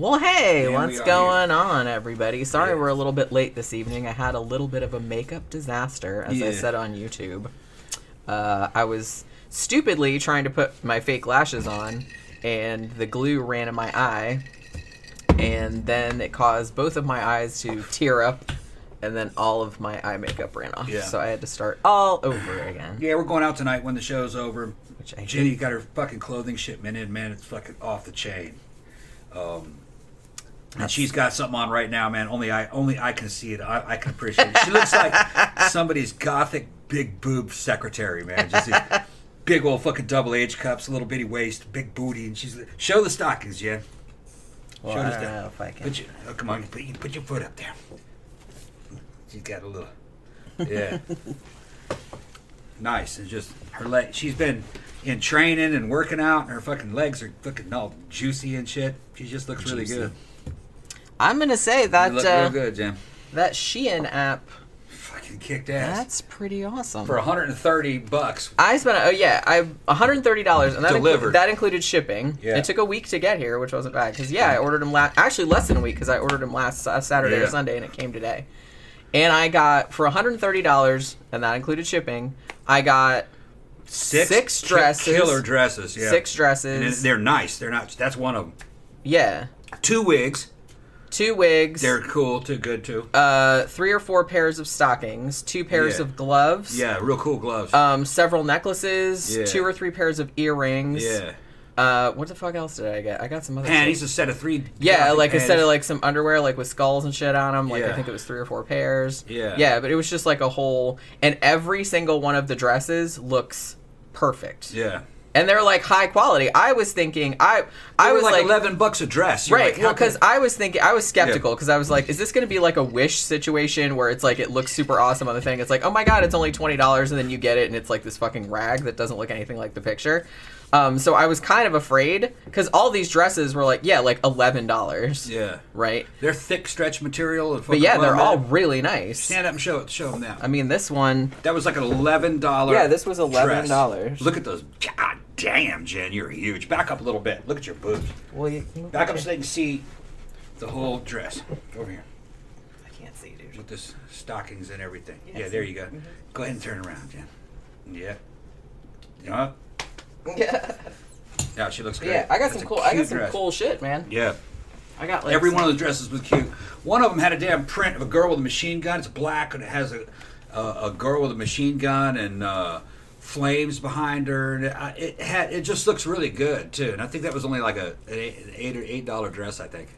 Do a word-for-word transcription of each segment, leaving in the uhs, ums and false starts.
Well, hey, And what's we are going here. on, everybody? Sorry Yeah. we're a little bit late this evening. I had a little bit of a makeup disaster, as I Yeah. said on YouTube. Uh, I was stupidly trying to put my fake lashes on, and the glue ran in my eye, and then it caused both of my eyes to tear up, and then all of my eye makeup ran off. Yeah. So I had to start all over again. Yeah, we're going out tonight when the show's over. Which I Jenny hate. got her fucking clothing shipment in, man. It's fucking off the chain. Um, and she's got something on right now, man. Only I, only I can see it. I, I can appreciate it. She looks like somebody's gothic big boob secretary, man. Just these big old fucking double H cups, little bitty waist, big booty, and she's show the stockings, Jen. Well, show I the don't sto- know if I can. Put your, oh, come on, put, you put your foot up there. She's got a little, yeah. Nice. And just her leg. She's been in training and working out, and her fucking legs are looking all juicy and shit. She just looks really Juicy. good. I'm gonna say that You look uh, real good, Jim. that Shein app, Fucking kicked ass. that's pretty awesome. For one hundred thirty bucks. I spent, oh yeah, I one hundred thirty dollars, and that, Delivered. inclu- that included shipping. Yeah. It took a week to get here, which wasn't bad, because yeah, I ordered them last, actually less than a week, because I ordered them last uh, Saturday Yeah. or Sunday, and it came today. And I got, for one hundred thirty dollars, and that included shipping, I got Six, Six ki- dresses. Killer dresses, yeah. six And dresses, they're nice. They're not. That's one of them. yeah, Two wigs. two wigs, They're cool too. Good too. uh, three or four pairs of stockings, two pairs Yeah. of gloves, Yeah, real cool gloves. um, several necklaces, Yeah. two or three pairs of earrings. yeah. Uh, what the fuck else did I get? I got some other Panties. shit. A set of three. Yeah, gothic like instead panties. of like some underwear, like with skulls and shit on them. Like I Yeah. think it was three or four pairs. Yeah. Yeah, but it was just like a whole, and every single one of the dresses looks perfect. Yeah. And they're like high quality. I was thinking, I I They were was like, like, eleven bucks a dress. You're right, like, well, how because could- I was thinking, I was skeptical because I was like, is this going to be like a Wish situation where it's like it looks super awesome on the thing? It's like, oh my god, it's only twenty dollars, and then you get it, and it's like this fucking rag that doesn't look anything like the picture. Um, so I was kind of afraid because all these dresses were like, yeah, like eleven dollars. Yeah. Right. They're thick stretch material. And But yeah, fucking they're well all made. really nice. Stand up and show it. Show them now. I mean, this one. That was like an eleven dollar. Yeah, this was eleven dollars. Look at those. God damn, Jen, you're huge. Back up a little bit. Look at your boobs. Well, you, Back up so they can see the whole dress. Over here I can't see, dude. with this stockings and everything. Yeah, Yeah, see. there you go. Mhm. Go ahead and turn around, Jen. Yeah. Yeah. Yeah, Yeah, she looks great. yeah. I got That's some a cool. I got cute some dress. cool shit, man. Yeah. I got like Every some- one of the dresses was cute. One of them had a damn print of a girl with a machine gun. It's black and it has a a, a girl with a machine gun and uh, flames behind her. And it, I- it had it just looks really good too. And I think that was only like a an eight, an eight or eight dollar dress. I think.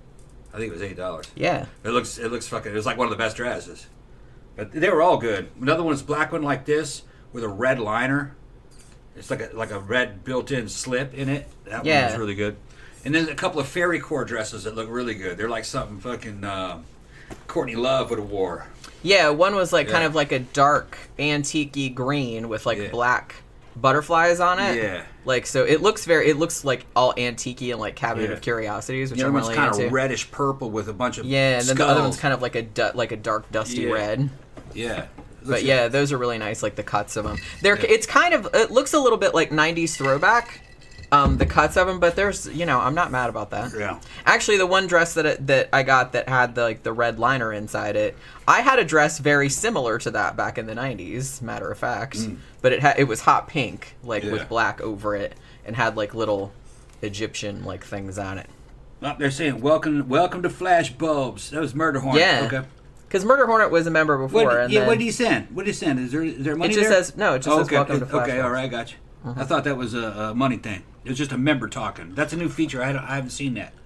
I think it was eight dollars. Yeah. It looks it looks fucking. It was like one of the best dresses. But they were all good. Another one is a black one like this with a red liner. It's like a like a red built-in slip in it. That one Yeah. was really good. And then a couple of fairy core dresses that look really good. They're like something fucking uh, Courtney Love would have wore. Yeah, one was like kind Yeah. of like a dark antique green with like Yeah. black butterflies on it. Yeah. Like so it looks very it looks like all antique and like Cabinet Yeah. of Curiosities, which The other I'm one's really kind into. of reddish purple with a bunch of Yeah, and then skulls. the other one's kind of like a du- like a dark dusty Yeah. red. Yeah. But yeah, those are really nice, like the cuts of them. They're Yeah. it's kind of it looks a little bit like nineties throwback, um, the cuts of them. But there's you know I'm not mad about that. Yeah. Actually, the one dress that it, that I got that had the like the red liner inside it, I had a dress very similar to that back in the nineties. Matter of fact, but it had it was hot pink, like Mm. Yeah. with black over it, and had like little Egyptian like things on it. Oh, they're saying welcome, welcome to Flash Bulbs. That was Murder Hornet. Yeah. Okay. Because Murder Hornet was a member before, What, and yeah. then What did he send? What did he send? Is there is there money it just there? says no. It just Oh, says okay. welcome to okay. Flash. All right. I got you. I thought that was a, a money thing. It was just a member talking. That's a new feature. I, don't- I haven't seen that.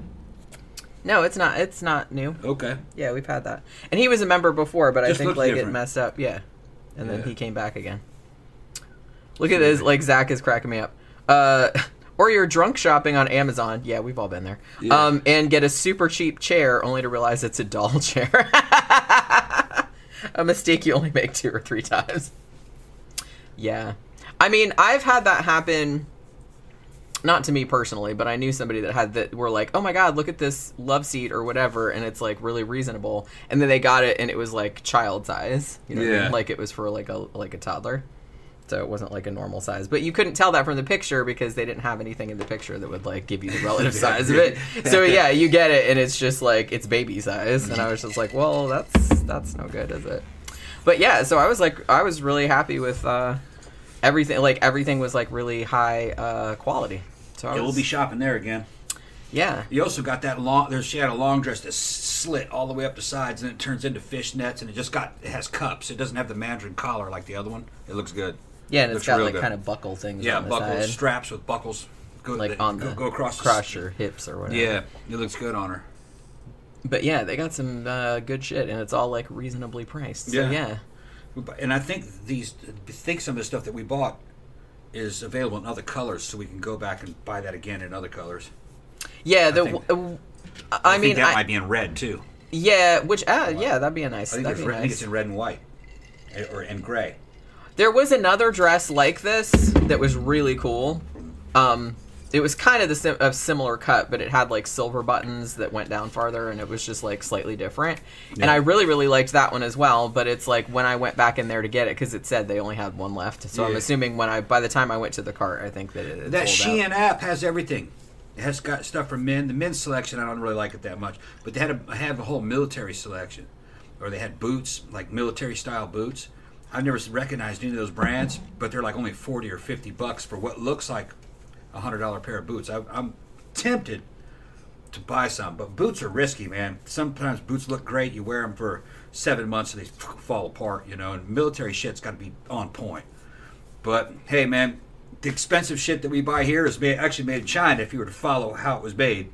No, it's not. It's not new. Okay. Yeah, we've had that, and he was a member before, but I Just think looks like different. it messed up. Yeah, and then Yeah. he came back again. Look at this. Like Zach is cracking me up. Uh, or you're drunk shopping on Amazon. Yeah, we've all been there. Yeah. Um, and get a super cheap chair, only to realize it's a doll chair. A mistake you only make two or three times. Yeah, I mean, I've had that happen. Not to me personally, but I knew somebody that had that were like, oh my god, look at this love seat or whatever, and it's like really reasonable. And then they got it, and it was like child size, you know, what I Yeah. mean? Like it was for like a like a toddler. So it wasn't like a normal size. But you couldn't tell that from the picture because they didn't have anything in the picture that would like give you the relative size of it. So yeah, you get it and it's just like it's baby size. And I was just like, well, that's that's no good, is it? But yeah, so I was like I was really happy with uh, everything. Like everything was like really high uh, quality. So I Yeah, was, we'll be shopping there again. Yeah. You also got that long. There's she had a long dress that's slit all the way up the sides, and it turns into fishnets, and it just got it has cups. It doesn't have the mandarin collar like the other one. It looks good. Yeah, and it's Looks got real like good. kind of buckle things Yeah, on the buckles, side. straps with buckles. Go, Like that on go, the go across the cross your hips or whatever. Yeah, it looks good on her. But yeah, they got some uh, good shit, and it's all like reasonably priced. So Yeah. yeah. And I think these, I think some of the stuff that we bought is available in other colors, so we can go back and buy that again in other colors. Yeah, the. think- uh, I, I, mean, think that I, might be in red too. yeah, which uh, yeah, that'd be a nice. I think, That'd it's be red, I think nice. it's in red and white, Eh, or in gray. There was another dress like this that was really cool. Um, it was kind of the sim- a similar cut, but it had like silver buttons that went down farther, and it was just like slightly different. And Yeah. I really, really liked that one as well. But it's like when I went back in there to get it, because it said they only had one left. So I'm Yeah. assuming when I, by the time I went to the cart, I think that it had That sold out. Shein app has everything. It has got stuff for men. The men's selection, I don't really like it that much, but they had a have a whole military selection, or they had boots, like military style boots. I've never recognized any of those brands, but they're like only forty or fifty bucks for what looks like a hundred dollar pair of boots. I, I'm tempted to buy some, but boots are risky, man. Sometimes boots look great. You wear them for seven months and they fall apart, you know. And military shit's got to be on point. But hey, man, the expensive shit that we buy here is made, actually made in China. If you were to follow how it was made,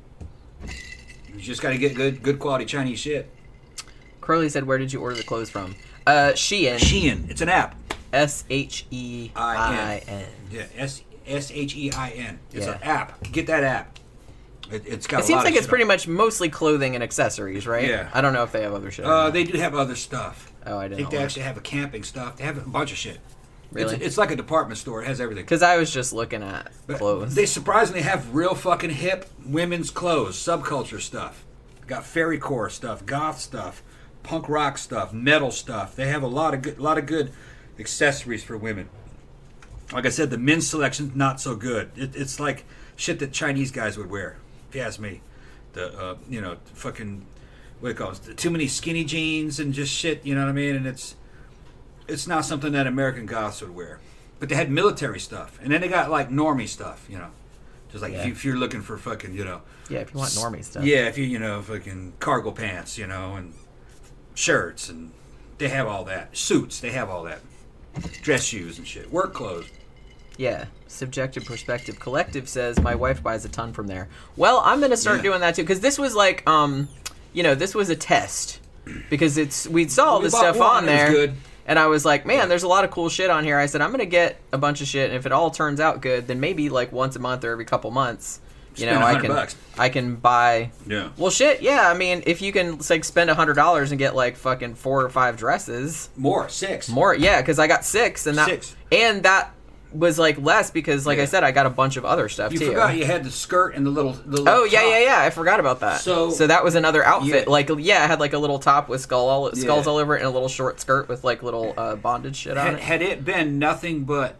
you just got to get good, good quality Chinese shit. Curly said, "Where did you order the clothes from?" Uh, Shein. Shein, it's an app. S H E I N. Yeah, S S H E I N. It's Yeah. an app. Get that app. It, it's got. It a seems lot like of it's shit pretty on much mostly clothing and accessories, right? Yeah. I don't know if they have other shit. it. or Uh, not. they do have other stuff. Oh, I I didn't think know. they actually have a camping stuff. They have a bunch of shit. Really? It's, it's like a department store. It has everything. Because I was just looking at But clothes. They surprisingly have real fucking hip women's clothes, subculture stuff. Got fairy core stuff, goth stuff, punk rock stuff, metal stuff. They have a lot of good, lot of good accessories for women. Like I said, the men's selection's not so good. It, it's like shit that Chinese guys would wear, if you ask me. The uh, you know fucking what do you call it? Too many skinny jeans and just shit. You know what I mean? And it's it's not something that American goths would wear. But they had military stuff, and then they got like normie stuff. You know, just like Yeah. if, you, if you're looking for fucking you know. yeah, if you want normie stuff. Yeah, if you you know fucking cargo pants, you know, and shirts, and they have all that. Suits, they have all that. Dress shoes and shit. Work clothes. Yeah. Subjective Perspective Collective says my wife buys a ton from there. Well, I'm gonna start Yeah. doing that too because this was like, um, you know, this was a test because it's we saw all We this bought stuff one, on it was there, good. and I was like, man, Yeah. there's a lot of cool shit on here. I said I'm gonna get a bunch of shit, and if it all turns out good, then maybe like once a month or every couple months, you Spend know, a I hundred can bucks. I can buy. Yeah. Well, shit, yeah. I mean, if you can like spend a hundred dollars and get like fucking four or five dresses, More, six. more, yeah, because I got six, and that Six. and that was like less because, like Yeah. I said, I got a bunch of other stuff You too. forgot you had the skirt and the little. The little Oh yeah, top. yeah, yeah! I forgot about that. So- so that was another outfit. Yeah. Like, yeah, I had like a little top with skull all, skulls Yeah. all over it, and a little short skirt with like little uh, bondage shit on Had, it. had it been nothing but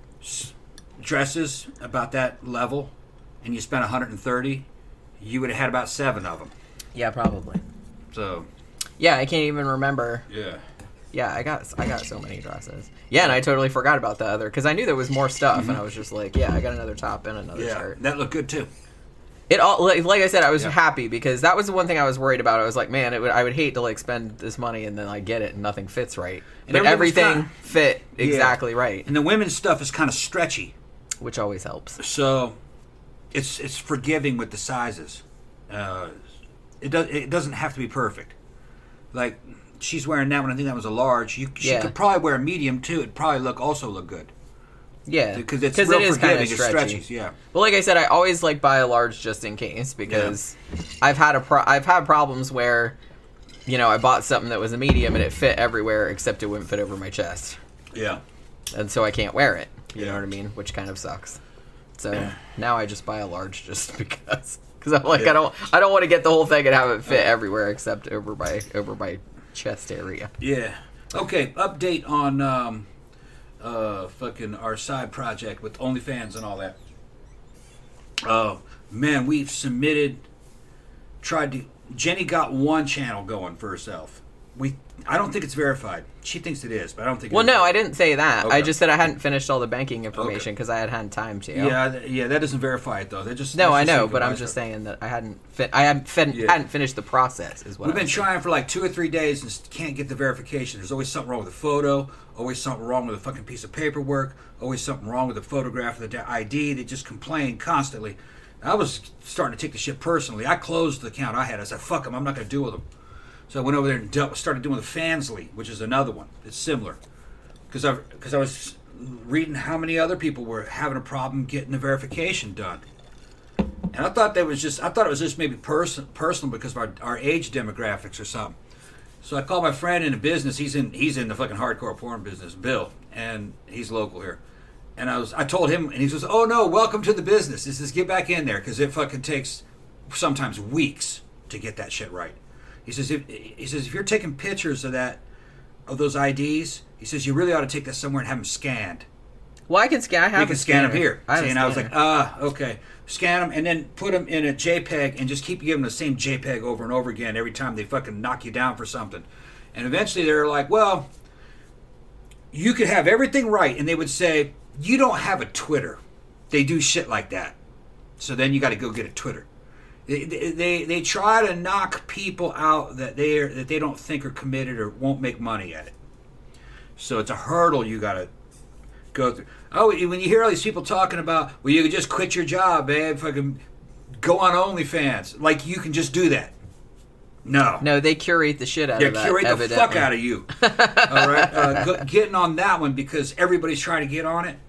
s- dresses about that level, and you spent one hundred thirty, you would have had about seven of them. Yeah, probably. So Yeah, I can't even remember. yeah. Yeah, I got I got so many dresses. Yeah, and I totally forgot about the other because I knew there was more stuff, and I was just like, yeah, I got another top and another Yeah, shirt. that looked good too. It all like, like I said, I was Yeah. happy because that was the one thing I was worried about. I was like, man, it would I would hate to like spend this money and then I get it and nothing fits right. And But everything was everything kinda- fit Yeah. exactly right, And the women's stuff is kind of stretchy, which always helps. so it's it's forgiving with the sizes. Uh, it does it doesn't have to be perfect. Like she's wearing that one. I think that was a large. You, she Yeah. could probably wear a medium too. It'd probably look also look good Yeah, because it's 'Cause real it is forgiving. kinda It stretchy. stretches. Yeah. But like I said, I always like buy a large just in case because I've had a pro- I've had problems where, you know, I bought something that was a medium and it fit everywhere except it wouldn't fit over my chest, Yeah. and so I can't wear it. You know Yeah. what I mean? Which kind of sucks. So now I just buy a large just because because I'm like I don't I don't want to get the whole thing and have it fit everywhere except over my over my chest area. Yeah. Okay. Update on um, uh, fucking our side project with OnlyFans and all that. Oh man, we've submitted, tried to. Jenny got one channel going for herself. We, I don't think it's verified. She thinks it is, but I don't think. Well, it no, is. I didn't say that. Okay. I just said I hadn't finished all the banking information Okay. because I had had time to. Yeah, th- yeah, that doesn't verify it though. They just No, that's I just know, like but I'm advice. just saying that I hadn't. Fi- I hadn't, fin- Yeah. hadn't finished the process. Is what We've I'm been saying. trying for like two or three days and just can't get the verification. There's always something wrong with the photo, always something wrong with the fucking piece of paperwork, always something wrong with the photograph of the I D. They just complain constantly. I was starting to take the shit personally. I closed the account I had. I said, fuck them, I'm not going to deal with them. So I went over there and dealt, started doing the Fansly, which is another one. It's similar. Because I, because I was reading how many other people were having a problem getting the verification done. And I thought that was just, I thought it was just maybe person, personal because of our, our age demographics or something. So I called my friend in the business. He's in he's in the fucking hardcore porn business, Bill, and he's local here. And I was I told him, and he says, "Oh no, welcome to the business. He says, get back in there because it fucking takes sometimes weeks to get that shit right." He says, if, he says if you're taking pictures of that of those I Ds, he says you really ought to take that somewhere and have them scanned. Well, I can scan. I have You can a scan them scanner. here. I have See, a and I was scanner. like, ah, okay. Scan them and then put them in a JPEG and just keep giving the same JPEG over and over again every time they fucking knock you down for something. And eventually they're like, well, you could have everything right. And they would say, you don't have a Twitter. They do shit like that. So then you got to go get a Twitter. They, they, they, they try to knock people out that they are, that they don't think are committed or won't make money at it. So it's a hurdle you got to go through. Oh, when you hear all these people talking about, well, you can just quit your job, man, fucking go on OnlyFans. Like, you can just do that. No. No, they curate the shit out Yeah, of that. curate the evidently. fuck out of you. All right? Uh, go, getting on that one because everybody's trying to get on it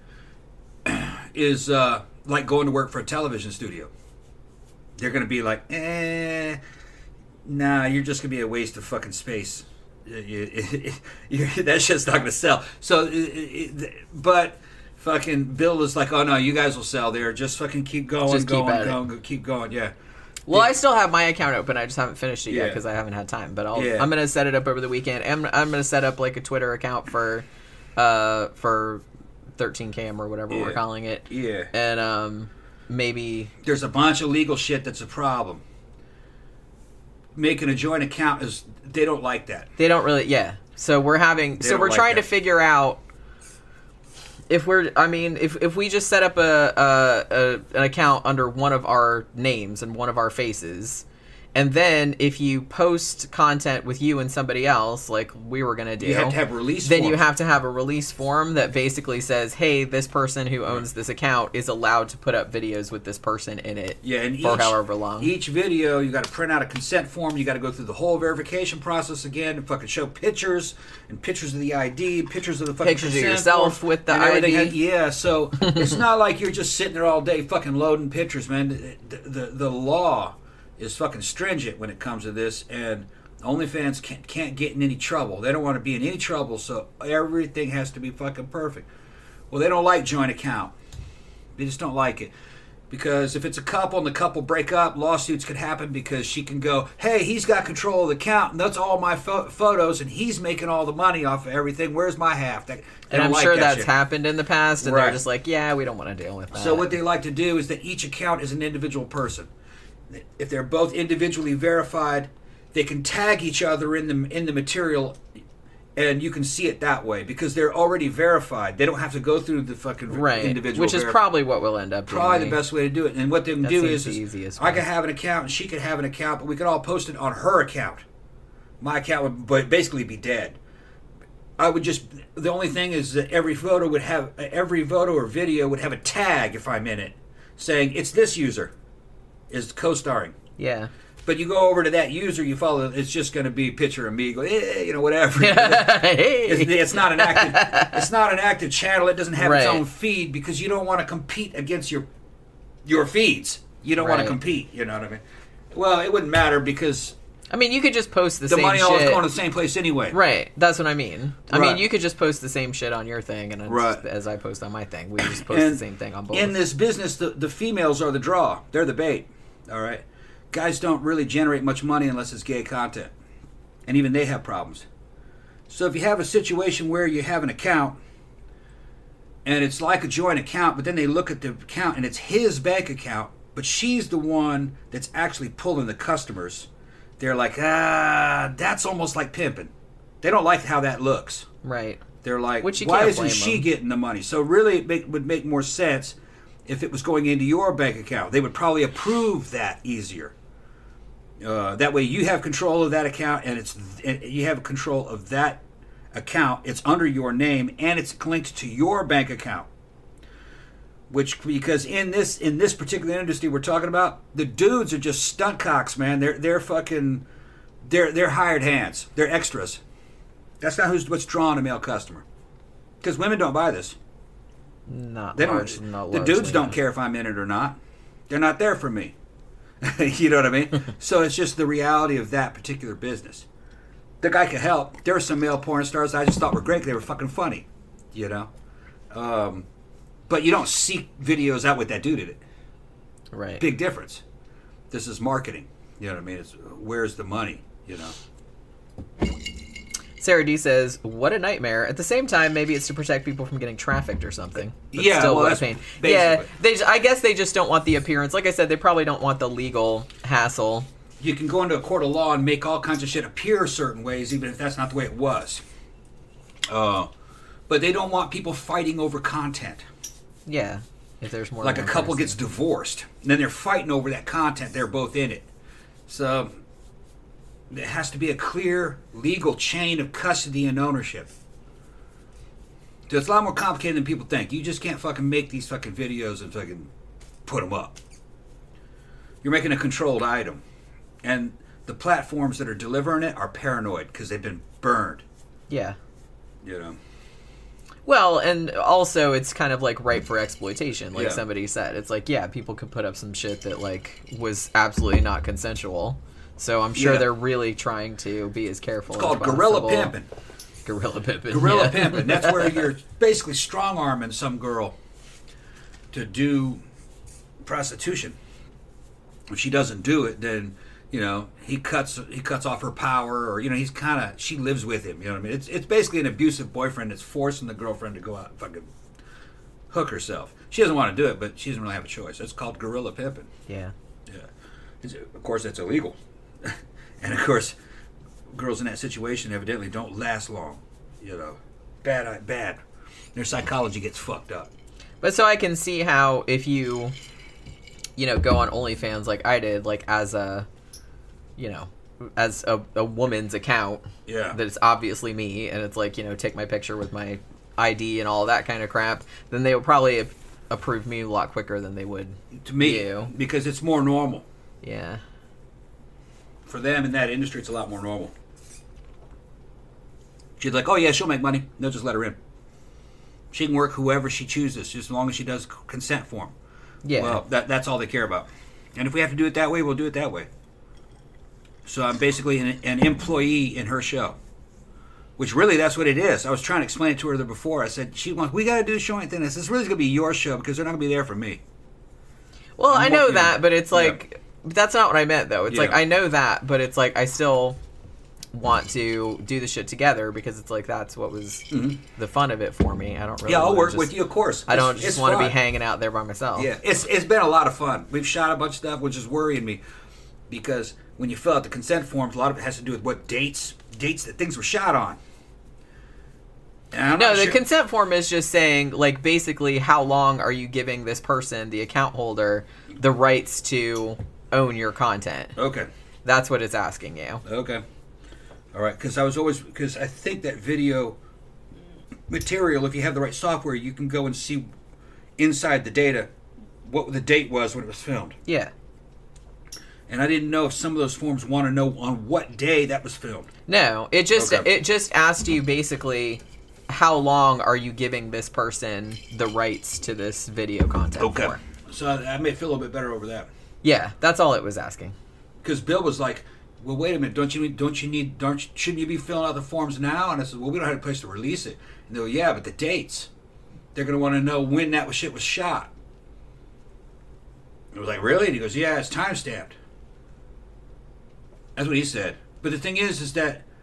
is uh, like going to work for a television studio. They're going to be like, eh, nah, you're just going to be a waste of fucking space. You- you- you- that shit's not going to sell. So, it- it- but fucking Bill is like, oh no, you guys will sell there. Just fucking keep going, Just keep going, at it. going, go- keep going. Yeah. Well, I still have my account open. I just haven't finished it yet Yeah. because I haven't had time. But I'll, Yeah. I'm gonna set it up over the weekend. I'm, I'm gonna set up like a Twitter account for, uh, for thirteen cam or whatever we're Yeah. calling it. Yeah. And um, maybe There's a bunch of legal shit that's a problem. Making a joint account is, they don't like that. they don't really. Yeah. So we're having. They so don't we're like trying that. to figure out. If we're, I mean, if if we just set up a, a, a an account under one of our names and one of our faces, and then if you post content with you and somebody else, like we were gonna do, You have to have a release then form. you have to have a release form that basically says, "Hey, this person who owns this account is allowed to put up videos with this person in it Yeah, and for each, however long." Each video, you got to print out a consent form. You got to go through the whole verification process again and fucking show pictures and pictures of the I D, pictures of the fucking Pictures of consent yourself form, with the and everything. I D. Yeah, so it's not like you're just sitting there all day fucking loading pictures, man. The, the, the law is fucking stringent when it comes to this, and OnlyFans can't, can't get in any trouble. They don't want to be in any trouble, so everything has to be fucking perfect. Well, they don't like joint account. They just don't like it. Because if it's a couple and the couple break up, lawsuits could happen because she can go, hey, he's got control of the account, and that's all my pho- photos, and he's making all the money off of everything. Where's my half? They, they and don't I'm like sure that that's shit. happened in the past, and Right. they're just like, "Yeah, we don't want to deal with that." So what they like to do is that each account is an individual person. If they're both individually verified, they can tag each other in the in the material, and you can see it that way because they're already verified. They don't have to go through the fucking right, individual. which is verif- probably what we'll end up doing. probably the best way to do it. And what they can That do seems is, the is easiest I way. could have an account and she could have an account, but we could all post it on her account. My account would ba- basically be dead. I would just, the only thing is that every photo would have, every photo or video would have a tag if I'm in it, saying it's this user is co-starring. Yeah. But you go over to that user, you follow, it's just going to be a picture of me, go, eh, you know, whatever. Hey. It's, it's not an active. It's not an active channel. It doesn't have its Right. own feed because you don't want to compete against your your feeds. You don't want Right. to compete. You know what I mean? Well, it wouldn't matter because I mean, you could just post the, the same money shit. always going to the same place anyway. Right. That's what I mean. I Right. mean, you could just post the same shit on your thing, and it's Right. as I post on my thing. We just post And the same thing on both. In this business, the the females are the draw. They're the bait. All right. Guys don't really generate much money unless it's gay content, and even they have problems. So if you have a situation where you have an account and it's like a joint account, but then they look at the account and it's his bank account, but she's the one that's actually pulling the customers. They're like, ah, that's almost like pimping. They don't like how that looks. Right. They're like, Which you why can't isn't blame she them. getting the money? So really it make, would make more sense if it was going into your bank account. They would probably approve that easier. Uh, that way you have control of that account, and it's and you have control of that account. It's under your name, and it's linked to your bank account. Which, because in this in this particular industry we're talking about, the dudes are just stunt cocks, man. They're they're fucking they're they're hired hands. They're extras. That's not who's what's drawing a male customer. Because women don't buy this. Not They large, don't. not The largely, dudes don't no. care if I'm in it or not. They're not there for me. You know what I mean? So it's just the reality of that particular business. The guy could help. There were some male porn stars I just thought were great. They were fucking funny. You know? Um, but you don't seek videos out with that dude in it. Right. Big difference. This is marketing. You know what I mean? It's where's the money? You know? Sarah D says, "What a nightmare." At the same time, maybe it's to protect people from getting trafficked or something. But Yeah, still, well, what a that's pain. basically- Yeah, they. I guess they just don't want the appearance. Like I said, they probably don't want the legal hassle. You can go into a court of law and make all kinds of shit appear certain ways, even if that's not the way it was. Uh, but they don't want people fighting over content. Yeah, if there's more. Like a than one couple person. gets divorced, and then they're fighting over that content. They're both in it. So there has to be a clear legal chain of custody and ownership. So it's a lot more complicated than people think. You just can't fucking make these fucking videos and fucking put them up. You're making a controlled item. And the platforms that are delivering it are paranoid because they've been burned. Yeah. You know? Well, and also it's kind of like ripe for exploitation, like Yeah. somebody said. It's like, yeah, people could put up some shit that like was absolutely not consensual. So I'm sure Yeah. they're really trying to be as careful. It's as called guerrilla possible. pimping. Guerrilla pimping. Guerrilla yeah. pimping. That's where you're basically strong arming some girl to do prostitution. If she doesn't do it, then you know he cuts he cuts off her power, or you know he's kind of she lives with him. You know what I mean? It's it's basically an abusive boyfriend that's forcing the girlfriend to go out and fucking hook herself. She doesn't want to do it, but she doesn't really have a choice. It's called guerrilla pimping. Yeah. Yeah, it's, of course that's illegal, and of course girls in that situation evidently don't last long. You know, bad bad. Their psychology gets fucked up. But so I can see how if you, you know, go on OnlyFans like I did, like as a, you know, as a, a woman's account, Yeah. that it's obviously me, and it's like, you know, take my picture with my I D and all that kind of crap, then they would probably ap- approve me a lot quicker than they would To me, you. because it's more normal. Yeah. For them in that industry, it's a lot more normal. She's like, oh yeah, she'll make money. They'll just let her in. She can work whoever she chooses, just as long as she does consent form. Yeah. Well, that, that's all they care about. And if we have to do it that way, we'll do it that way. So I'm basically an, an employee in her show. Which really, that's what it is. I was trying to explain it to her before. I said, she wants, we got to do a showing thing. This is really going to be your show because they're not going to be there for me. Well, I'm I know working- that, but it's yeah. like, that's not what I meant, though. It's like, Yeah. I know that, but it's like, I still want to do the shit together because it's like, that's what was the fun of it for me. I don't really Yeah, I'll wanna work just- with you, of course. I don't It's- just it's want to be fun. hanging out there by myself. Yeah, it's it's been a lot of fun. We've shot a bunch of stuff, which is worrying me, because when you fill out the consent forms, a lot of it has to do with what dates dates that things were shot on. And I'm No, not the sure- consent form is just saying, like, basically, how long are you giving this person, the account holder, the rights to own your content? Okay, That's what it's asking you. okay, all right. Because I was always because I think that video material, if you have the right software, you can go and see inside the data what the date was when it was filmed. Yeah. And I didn't know if some of those forms want to know on what day that was filmed. No, it just Okay. it just asked you basically how long are you giving this person the rights to this video content for? So I, I may feel a little bit better over that. Yeah, that's all it was asking. Because Bill was like, "Well, wait a minute, don't you need, don't you need, don't you, shouldn't you be filling out the forms now?" And I said, "Well, we don't have a place to release it." And they go, "Yeah, but the dates, they're going to want to know when that shit was shot." I was like, "Really?" And he goes, "Yeah, it's time stamped." That's what he said. But the thing is, is that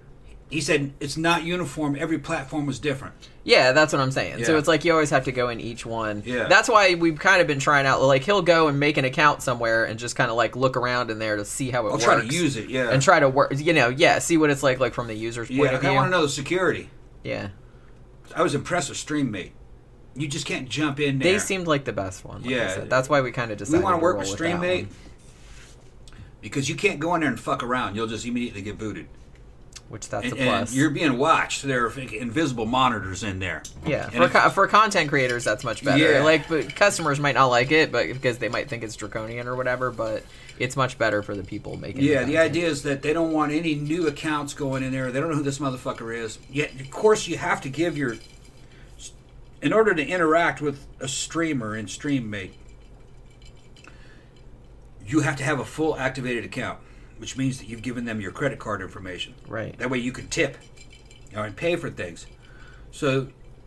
he said it's not uniform. Every platform was different. Yeah, that's what I'm saying. Yeah. So it's like you always have to go in each one. Yeah. That's why we've kind of been trying out. Like he'll go and make an account somewhere and just kind of like look around in there to see how it I'll works. try to use it, yeah. And try to work. You know, yeah. See what it's like, like from the user's point Yeah, of view. I want to know the security. Yeah. I was impressed with StreamMate. You just can't jump in there. They seemed like the best one. Like Yeah. That's why we kind of decided we want to work roll with with that StreamMate one. because you can't go in there and fuck around. You'll just immediately get booted. Which that's And, a plus. and you're being watched. There are invisible monitors in there. Yeah, And for if- co- for content creators, that's much better. Yeah. Like, but customers might not like it, but because they might think it's draconian or whatever. But it's much better for the people making. Yeah, the the content. idea is that they don't want any new accounts going in there. They don't know who this motherfucker is. Yet, of course, you have to give your... In order to interact with a streamer in StreamMate, you have to have a full activated account, which means that you've given them your credit card information. Right. That way you can tip or and pay for things. So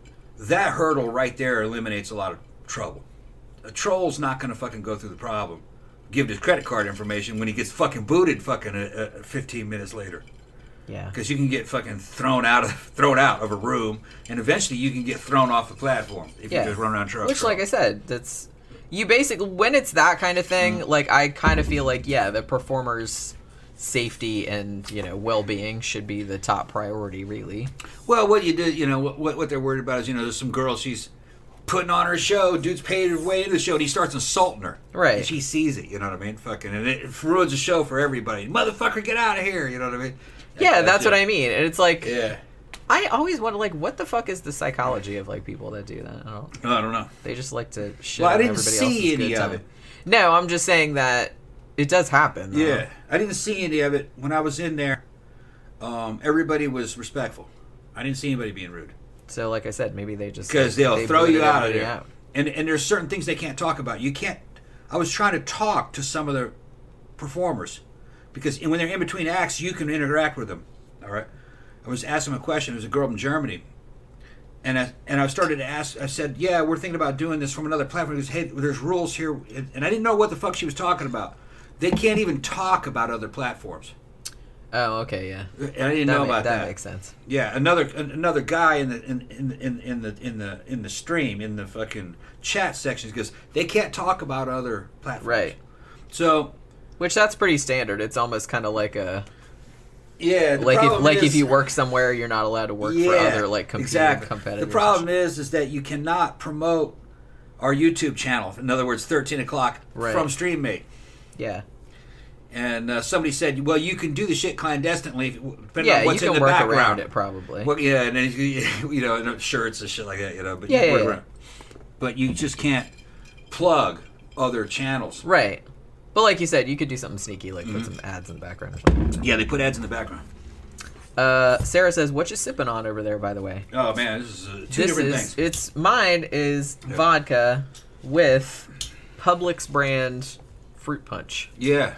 that hurdle right there eliminates a lot of trouble. A troll's not going to fucking go through the problem, give his credit card information when he gets fucking booted fucking uh, uh, fifteen minutes later. Yeah. Because you can get fucking thrown out of thrown out of a room, and eventually you can get thrown off the platform if Yeah. you just run around truck. Which, like I said, that's you basically when it's that kind of thing. Mm. Like I kind of feel like yeah, the performers' safety and you know well-being should be the top priority, really. Well, what you do, you know, what what they're worried about is, you know, there's some girl, she's putting on her show, dude's paid her way into the show, and he starts insulting her. Right. And she sees it, you know what I mean? Fucking, and it ruins the show for everybody. Motherfucker, get out of here, you know what I mean? Yeah, that's what I mean. And it's like Yeah. I always wonder, like, what the fuck is the psychology of like people that do that? I don't. I don't know. They just like to shit Well, I on didn't everybody see else's any good of time. it. No, I'm just saying that it does happen. Though. Yeah. I didn't see any of it. When I was in there, um, everybody was respectful. I didn't see anybody being rude. So, like I said, maybe they just Because like, they'll they throw booted you out of everybody there. out. And and there's certain things they can't talk about. You can't. I was trying to talk to some of the performers because when they're in between acts, you can interact with them. All right. I was asking them a question. It was a girl from Germany, and I and I started to ask. I said, "Yeah, we're thinking about doing this from another platform." Because hey, there's rules here, and I didn't know what the fuck she was talking about. They can't even talk about other platforms. Oh, okay, yeah. And I didn't that know ma- about that. That makes sense. Yeah, another another guy in the in, in in in the in the in the stream in the fucking chat sections because they can't talk about other platforms. Right. So, Which that's pretty standard. It's almost kind of like a yeah, the like if problem like is, if you work somewhere, you're not allowed to work for yeah, other like competing exactly. competitors. The problem is is that you cannot promote our YouTube channel. In other words, thirteen o'clock Right. from StreamMate. Yeah. And uh, somebody said, "Well, you can do the shit clandestinely, depending Yeah, on what's you in can the work background." around it probably. Well, yeah, and then, you know, and shirts and shit like that, you know. But Yeah, you yeah, work yeah. around. But you just can't plug other channels. Right. But like you said, you could do something sneaky, like Mm-hmm. put some ads in the background or something. Yeah, they put ads in the background. Uh, Sarah says, "What you sipping on over there?" By the way, Oh man, this is uh, two this different is things. it's mine is Yeah. vodka with Publix brand fruit punch, Yeah,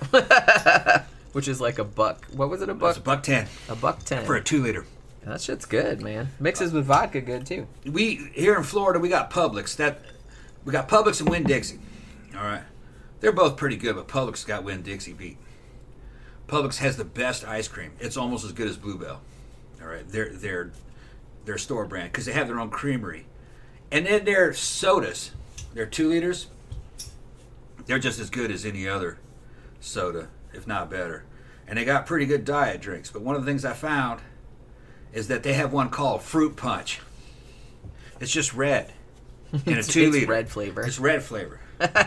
which is like a buck. What was it? A it's buck? a buck ten A buck ten. for a two liter. That shit's good, man. Mixes with vodka, good too. We here in Florida, we got Publix. That we got Publix and Winn-Dixie. All right, they're both pretty good, but Publix got Winn-Dixie beat. Publix has the best ice cream. It's almost as good as Bluebell. All right, they're they're their store brand because they have their own creamery, and then their sodas, their two liters, they're just as good as any other soda, if not better. And they got pretty good diet drinks. But one of the things I found is that they have one called Fruit Punch. It's just red in a It's- two it's liter. red flavor. It's red flavor.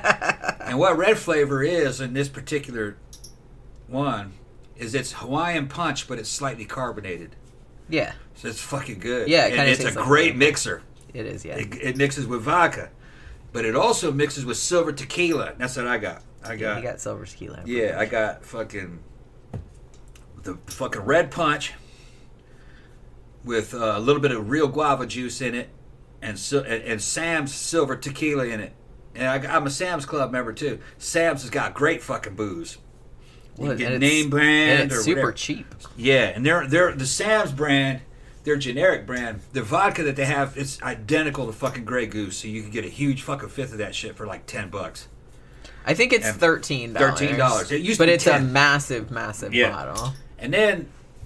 And what red flavor is in this particular one is it's Hawaiian Punch, but it's slightly carbonated. Yeah, So it's fucking good. Yeah, it and kinda it's a tastes like great vodka. mixer. it is. Yeah, It, it mixes with vodka, but it also mixes with silver tequila. That's what I got. I yeah, got. he got silver tequila. Yeah, I got fucking the fucking red punch with uh, a little bit of real guava juice in it, and sil- and, and Sam's silver tequila in it. And I, I'm a Sam's Club member too. Sam's has got great fucking booze. You Well, can get and it's- name brand and it's or super whatever. cheap. Yeah, and they're they're the Sam's brand. Their generic brand, the vodka that they have, it's identical to fucking Grey Goose. So you can get a huge fucking fifth of that shit for like ten bucks. I think it's And thirteen dollars. thirteen dollars. It used to but be it's a ten. massive, massive Yeah. bottle. And then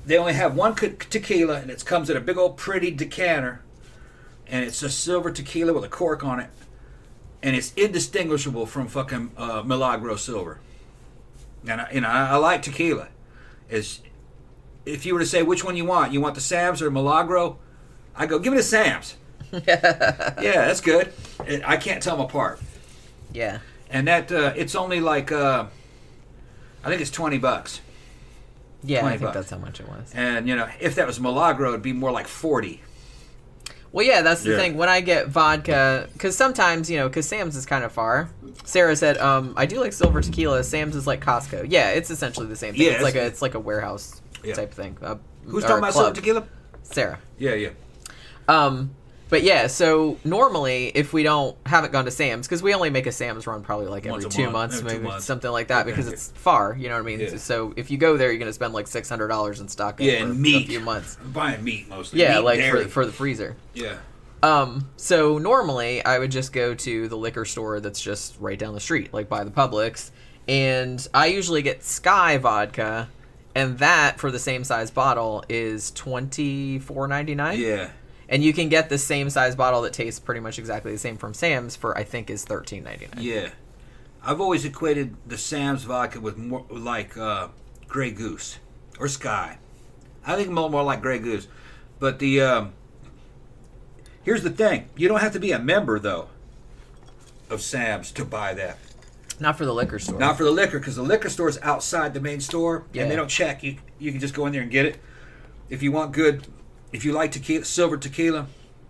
they only have one tequila, and it comes in a big old pretty decanter, and it's a silver tequila with a cork on it, and it's indistinguishable from fucking uh, Milagro Silver. And I, you know, I, I like tequila. Is if you were to say which one you want, you want the Sam's or Milagro, I go give me the Sam's. Yeah, that's good. It, I can't tell them apart. Yeah, and that uh, it's only like uh, I think it's twenty bucks. Yeah, I think bucks. that's how much it was. And, you know, if that was Milagro, it'd be more like forty. Well, yeah, that's the yeah. thing. When I get vodka, because sometimes, you know, because Sam's is kind of far. Sarah said, um, I do like silver tequila. Sam's is like Costco. Yeah, it's essentially the same thing. Yeah, it's, it's like a it's like a warehouse yeah. type thing. Uh, Who's talking about silver tequila? Sarah. Yeah, yeah. Um, but yeah, so normally if we don't haven't gone to Sam's, because we only make a Sam's run probably like every two month, months, every maybe two months. something like that, okay. because it's far. You know what I mean? Yeah. So if you go there, you're going to spend like six hundred dollars in stock. Yeah, for and meat. a few months. I'm buying meat mostly. Yeah, meat like dairy. for for the freezer. Yeah. Um, so normally I would just go to the liquor store that's just right down the street, like by the Publix, and I usually get Sky vodka, and that for the same size bottle is twenty-four ninety-nine. Yeah. And you can get the same size bottle that tastes pretty much exactly the same from Sam's for I think is thirteen ninety-nine. Yeah. I've always equated the Sam's vodka with more like uh, Grey Goose or Sky. I think more more like Grey Goose, but the um, here's the thing: you don't have to be a member though of Sam's to buy that. Not for the liquor store. Not for the liquor, because the liquor store is outside the main store, Yeah. and they don't check. You you can just go in there and get it. If you want good, if you like tequila, silver tequila,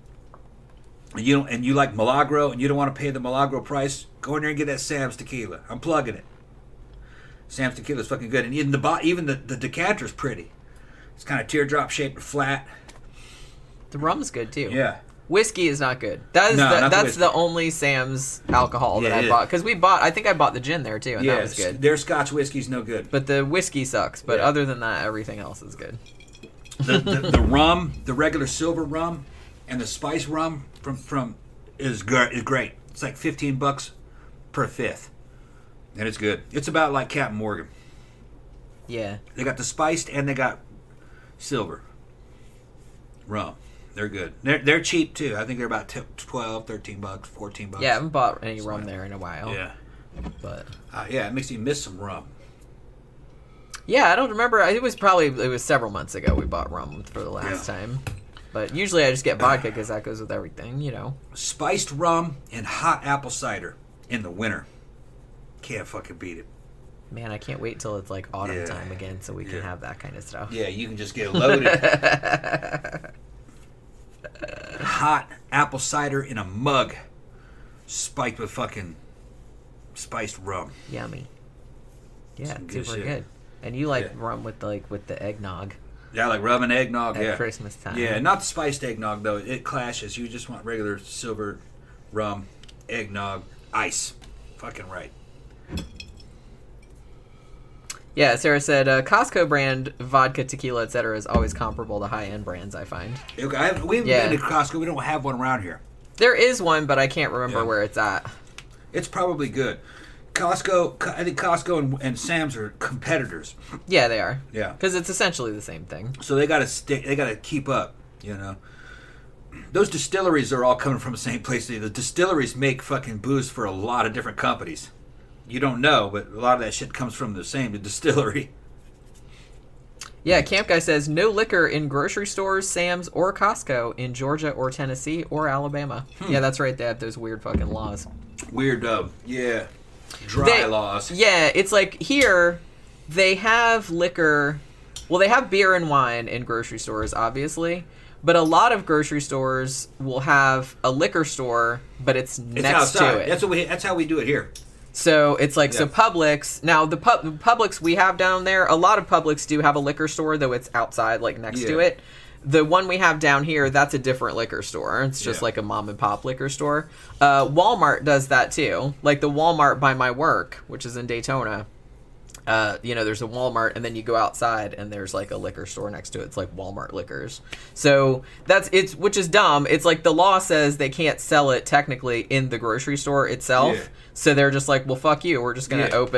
and you don't, and you like Milagro, and you don't want to pay the Milagro price, go in there and get that Sam's tequila. I'm plugging it. Sam's tequila is fucking good, and even the bo- even the, the decanter is pretty. It's kind of teardrop shaped and flat. The rum's good too. Yeah. Whiskey is not good. That is No, the, not the that's whiskey. the only Sam's alcohol that Yeah, I it bought, because we bought. I think I bought the gin there too, and yeah, that was good. their Scotch whiskey's no good. But the whiskey sucks. But Yeah. other than that, everything else is good. the, the, the rum, the regular silver rum, and the spice rum from from is gr- is great. It's like fifteen bucks per fifth, and it's good. It's about like Captain Morgan. Yeah. They got the spiced and they got silver rum. They're good. They're they're cheap too. I think they're about twelve, thirteen bucks, fourteen bucks. Yeah, I haven't bought any So, rum there in a while. Yeah, But uh, yeah. It makes you miss some rum. yeah, I don't remember. It was probably it was several months ago we bought rum for the last Yeah. time. But usually I just get vodka because that goes with everything, you know. Spiced rum and hot apple cider in the winter. Can't fucking beat it. Man, I can't wait till it's like autumn Yeah. time again so we can Yeah. have that kind of stuff. Yeah, you can just get loaded. Hot apple cider in a mug, spiked with fucking spiced rum. Yummy. Yeah, Some it's good super shit. good. And you like Yeah. rum with like with the eggnog Yeah, like rum and eggnog. at Yeah, Christmas time. yeah, not the spiced eggnog though. It clashes. You just want regular silver rum, eggnog, ice. Fucking right. Yeah, Sarah said uh, Costco brand vodka, tequila, et cetera is always comparable to high end brands. I find Okay, I haven't, we haven't Yeah. been to Costco. We don't have one around here. there is one, but I can't remember Yeah. where it's at. It's probably good. Costco, I think Costco and, and Sam's are competitors. Yeah, they are. Yeah. Because it's essentially the same thing. So they got to stay. They got to keep up. You know, those distilleries are all coming from the same place. The distilleries make fucking booze for a lot of different companies. You don't know, but a lot of that shit comes from the same distillery. Yeah, Camp Guy says no liquor in grocery stores, Sam's, or Costco in Georgia or Tennessee or Alabama. Hmm. Yeah, that's right. They have those weird fucking laws. Weird, uh, yeah, dry They- laws. Yeah, it's like here they have liquor. Well, they have beer and wine in grocery stores, obviously. But a lot of grocery stores will have a liquor store, but it's, It's next outside. to it. That's what we. That's how we do it here. So it's like, so Yeah. Publix, now the pub, Publix we have down there, a lot of Publix do have a liquor store, though it's outside, like next to Yeah. it. The one we have down here, that's a different liquor store. It's just Yeah. like a mom and pop liquor store. Uh, Walmart does that too. Like the Walmart by my work, which is in Daytona. Uh, you know, there's a Walmart, and then you go outside, and there's like a liquor store next to it. It's like Walmart Liquors. So that's it's, which is dumb. It's like the law says they can't sell it technically in the grocery store itself. Yeah. So they're just like, well, fuck you. We're just gonna Yeah. open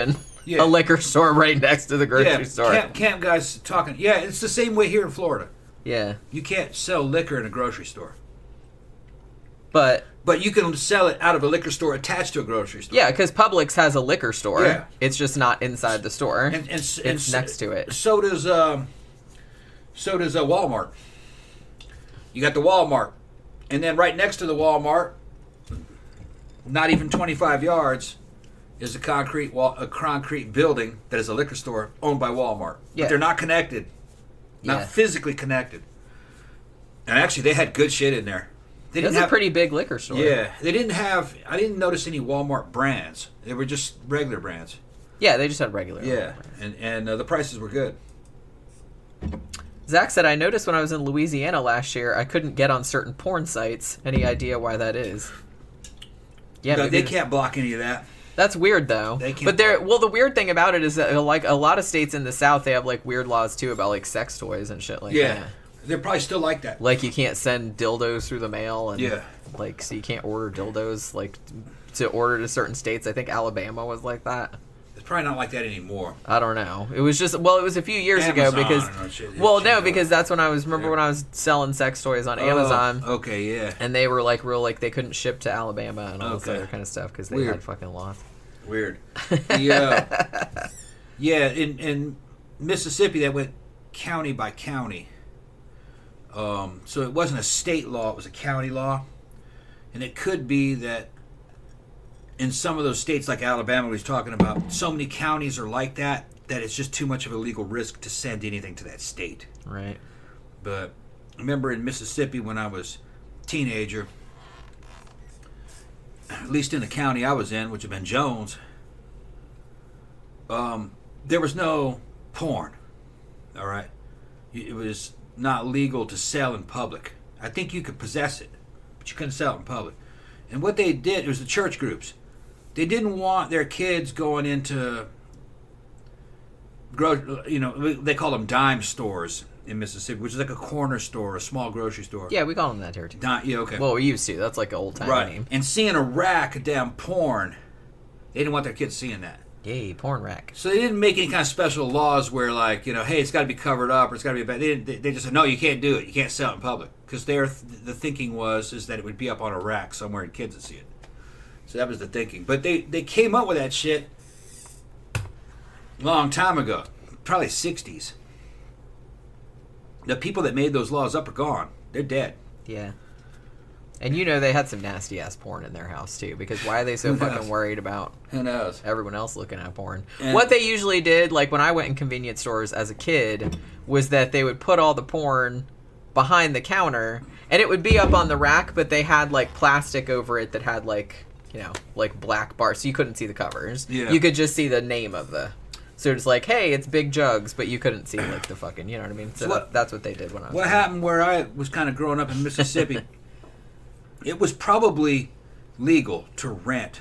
Yeah. a liquor store right next to the grocery yeah, store. Camp, camp guys talking. Yeah, it's the same way here in Florida. Yeah. You can't sell liquor in a grocery store. But But you can sell it out of a liquor store attached to a grocery store. yeah, because Publix has a liquor store. Yeah. It's just not inside the store. And, and, it's and next to it. So does um, so does a Walmart. You got the Walmart, and then right next to the Walmart, not even twenty-five yards, is a concrete wall, a concrete building that is a liquor store owned by Walmart. Yeah. But they're not connected, not Yeah. physically connected. And actually, they had good shit in there. They That's didn't have a pretty big liquor store. Yeah, they didn't have. I didn't notice any Walmart brands. They were just regular brands. Yeah, they just had regular. Yeah, and and uh, the prices were good. Zach said, I noticed when I was in Louisiana last year, I couldn't get on certain porn sites. Any idea why that is? Yeah, No, maybe they can't block any of that. That's weird, though. They can't but there, block. well, the weird thing about it is that, like, a lot of states in the South, they have like weird laws too about like sex toys and shit like Yeah, that. they're probably still like that. Like, you can't send dildos through the mail, and Yeah. like, so you can't order dildos like to order to certain states. I think Alabama was like that. It's probably not like that anymore. I don't know. It was just well, it was a few years Amazon ago because and shit, well, shit no, like because that. that's when I was remember Yeah. when I was selling sex toys on Amazon. Oh, okay, yeah. And they were like real like they couldn't ship to Alabama and all this Okay. other kind of stuff because they Weird. had fucking laws. Weird. Yeah. Yeah, in in Mississippi that went county by county. Um, so it wasn't a state law, it was a county law. And it could be that in some of those states like Alabama we was talking about, so many counties are like that that it's just too much of a legal risk to send anything to that state. Right. But I remember in Mississippi when I was a teenager, at least in the county I was in, which had been Jones, um, there was no porn. All right, it was not legal to sell in public. I think you could possess it, but you couldn't sell it in public. And what they did, it was the church groups. They didn't want their kids going into, gro- you know, they call them dime stores in Mississippi, which is like a corner store, a small grocery store. Yeah, we call them that here too. Dime, yeah, okay. Well, we used to. That's like an old time Right. name. And seeing a rack of damn porn, they didn't want their kids seeing that. Yay, porn rack. So they didn't make any kind of special laws where, like, you know, hey, it's got to be covered up or it's got to be bad. They, didn't, they, they just said, no, you can't do it. You can't sell it in public. Because their the thinking was is that it would be up on a rack somewhere and kids would see it. So that was the thinking. But they, they came up with that shit a long time ago, probably sixties. The people that made those laws up are gone. They're dead. Yeah. And you know they had some nasty ass porn in their house too, because why are they so Who knows? fucking worried about Who knows? everyone else looking at porn? And- What they usually did, like when I went in convenience stores as a kid, was that they would put all the porn behind the counter, and it would be up on the rack, but they had like plastic over it that had like, you know, like black bars, so you couldn't see the covers. Yeah. You could just see the name of the. So it's like, hey, it's Big Jugs, but you couldn't see like the fucking, you know what I mean? So So what- that, that's what they did when I was. What young. happened where I was kind of growing up in Mississippi, it was probably legal to rent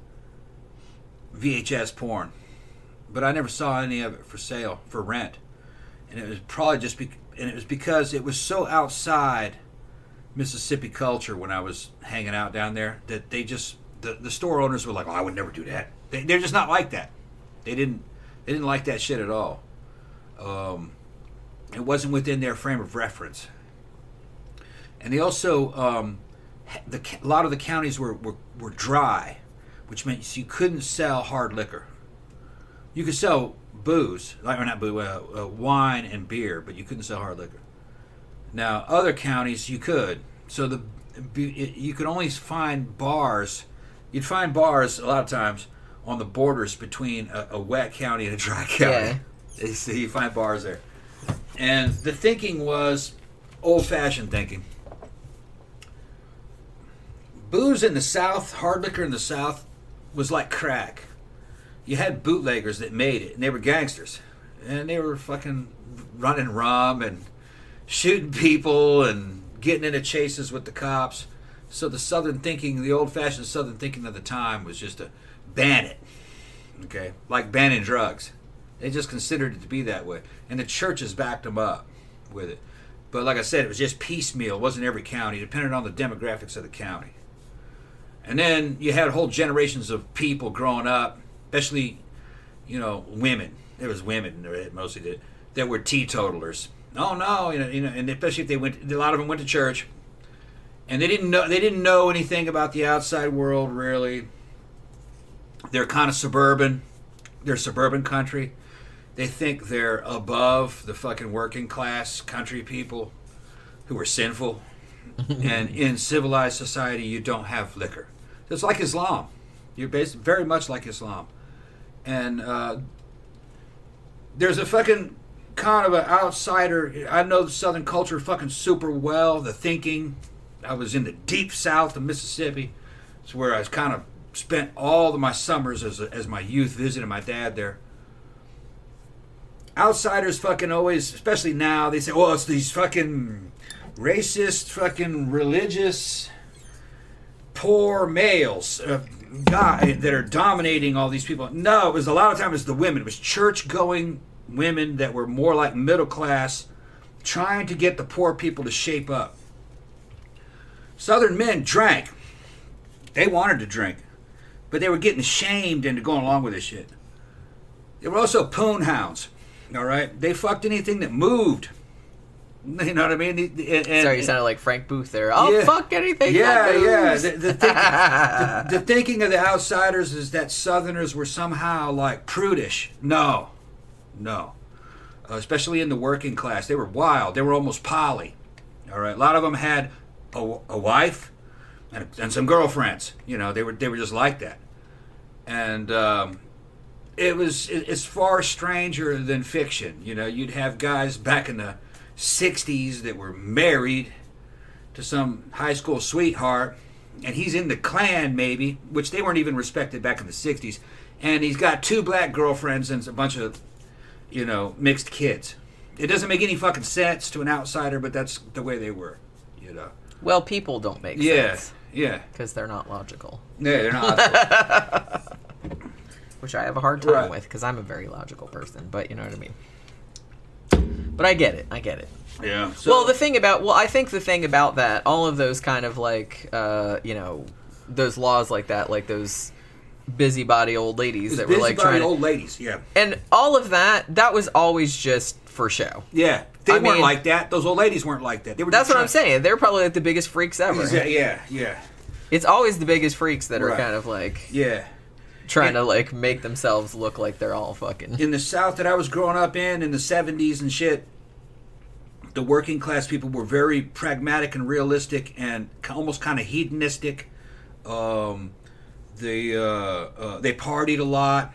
V H S porn, but I never saw any of it for sale, for rent. And it was probably just be, and it was because it was so outside Mississippi culture when I was hanging out down there that they just, the, the store owners were like, oh, I would never do that. They, they're just not like that. They didn't, they didn't like that shit at all. Um, it wasn't within their frame of reference. And they also, um, the a lot of the counties were, were, were dry, which meant you couldn't sell hard liquor. You could sell booze, like or not booze, uh, uh, wine and beer, but you couldn't sell hard liquor. Now, other counties you could. So the you could only find bars. You'd find bars a lot of times on the borders between a, a wet county and a dry county. Yeah. So you find bars there. And the thinking was old-fashioned thinking. Booze in the South, hard liquor in the South, was like crack. You had bootleggers that made it, and they were gangsters. And they were fucking running rum and shooting people and getting into chases with the cops. So the Southern thinking, the old-fashioned Southern thinking of the time was just to ban it. Okay? Like banning drugs. They just considered it to be that way. And the churches backed them up with it. But like I said, it was just piecemeal. It wasn't every county. It depended on the demographics of the county. And then you had whole generations of people growing up, especially you know, women. It was women that mostly did that were teetotalers. Oh no, you know, you know, and especially if they went, a lot of them went to church, and they didn't know they didn't know anything about the outside world really. They're kind of suburban. They're suburban country. They think they're above the fucking working class country people who are sinful. And in civilized society, you don't have liquor. It's like Islam. You're based very much like Islam. And uh, there's a fucking kind of an outsider. I know the Southern culture fucking super well. The thinking. I was in the deep South of Mississippi. It's where I was kind of spent all of my summers as a, as my youth visiting my dad there. Outsiders fucking always, especially now, they say, "Oh, it's these fucking racist, fucking religious, poor males, uh, guy that are dominating all these people." No, it was a lot of times the women. It was church-going women that were more like middle class, trying to get the poor people to shape up. Southern men drank. They wanted to drink, but they were getting shamed into going along with this shit. They were also poon hounds. All right, they fucked anything that moved. You know what I mean? And, and, Sorry, you sounded like Frank Booth there. I'll yeah, fuck anything. Yeah, that yeah. moves. The, the, thinking, the, the thinking of the outsiders is that Southerners were somehow like prudish. No, no. Uh, especially in the working class, they were wild. They were almost poly. All right, a lot of them had a, a wife and, and some girlfriends. You know, they were they were just like that. And um, it was it, it's far stranger than fiction. You know, you'd have guys back in the sixties that were married to some high school sweetheart, and he's in the Klan maybe, which they weren't even respected back in the sixties, and he's got two black girlfriends and a bunch of, you know, mixed kids. It doesn't make any fucking sense to an outsider, but that's the way they were, you know. Well, people don't make yeah, sense. Yeah, because they're not logical. Yeah, they're not. Which I have a hard time right. with, because I'm a very logical person, but you know what I mean. But I get it. I get it. Yeah. So, well, the thing about well, I think the thing about that, all of those kind of like, uh, you know, those laws like that, like those busybody old ladies that were like trying. old ladies, yeah. And all of that, that was always just for show. Yeah, they I weren't mean, like that. Those old ladies weren't like that. They were. That's what trying, I'm saying. They're probably like the biggest freaks ever. Yeah, yeah. It's always the biggest freaks that are right. kind of like. Yeah. Trying and, to like make themselves look like they're all fucking. In the South that I was growing up in, in the seventies and shit, the working class people were very pragmatic and realistic and almost kind of hedonistic. Um, they uh, uh, they partied a lot.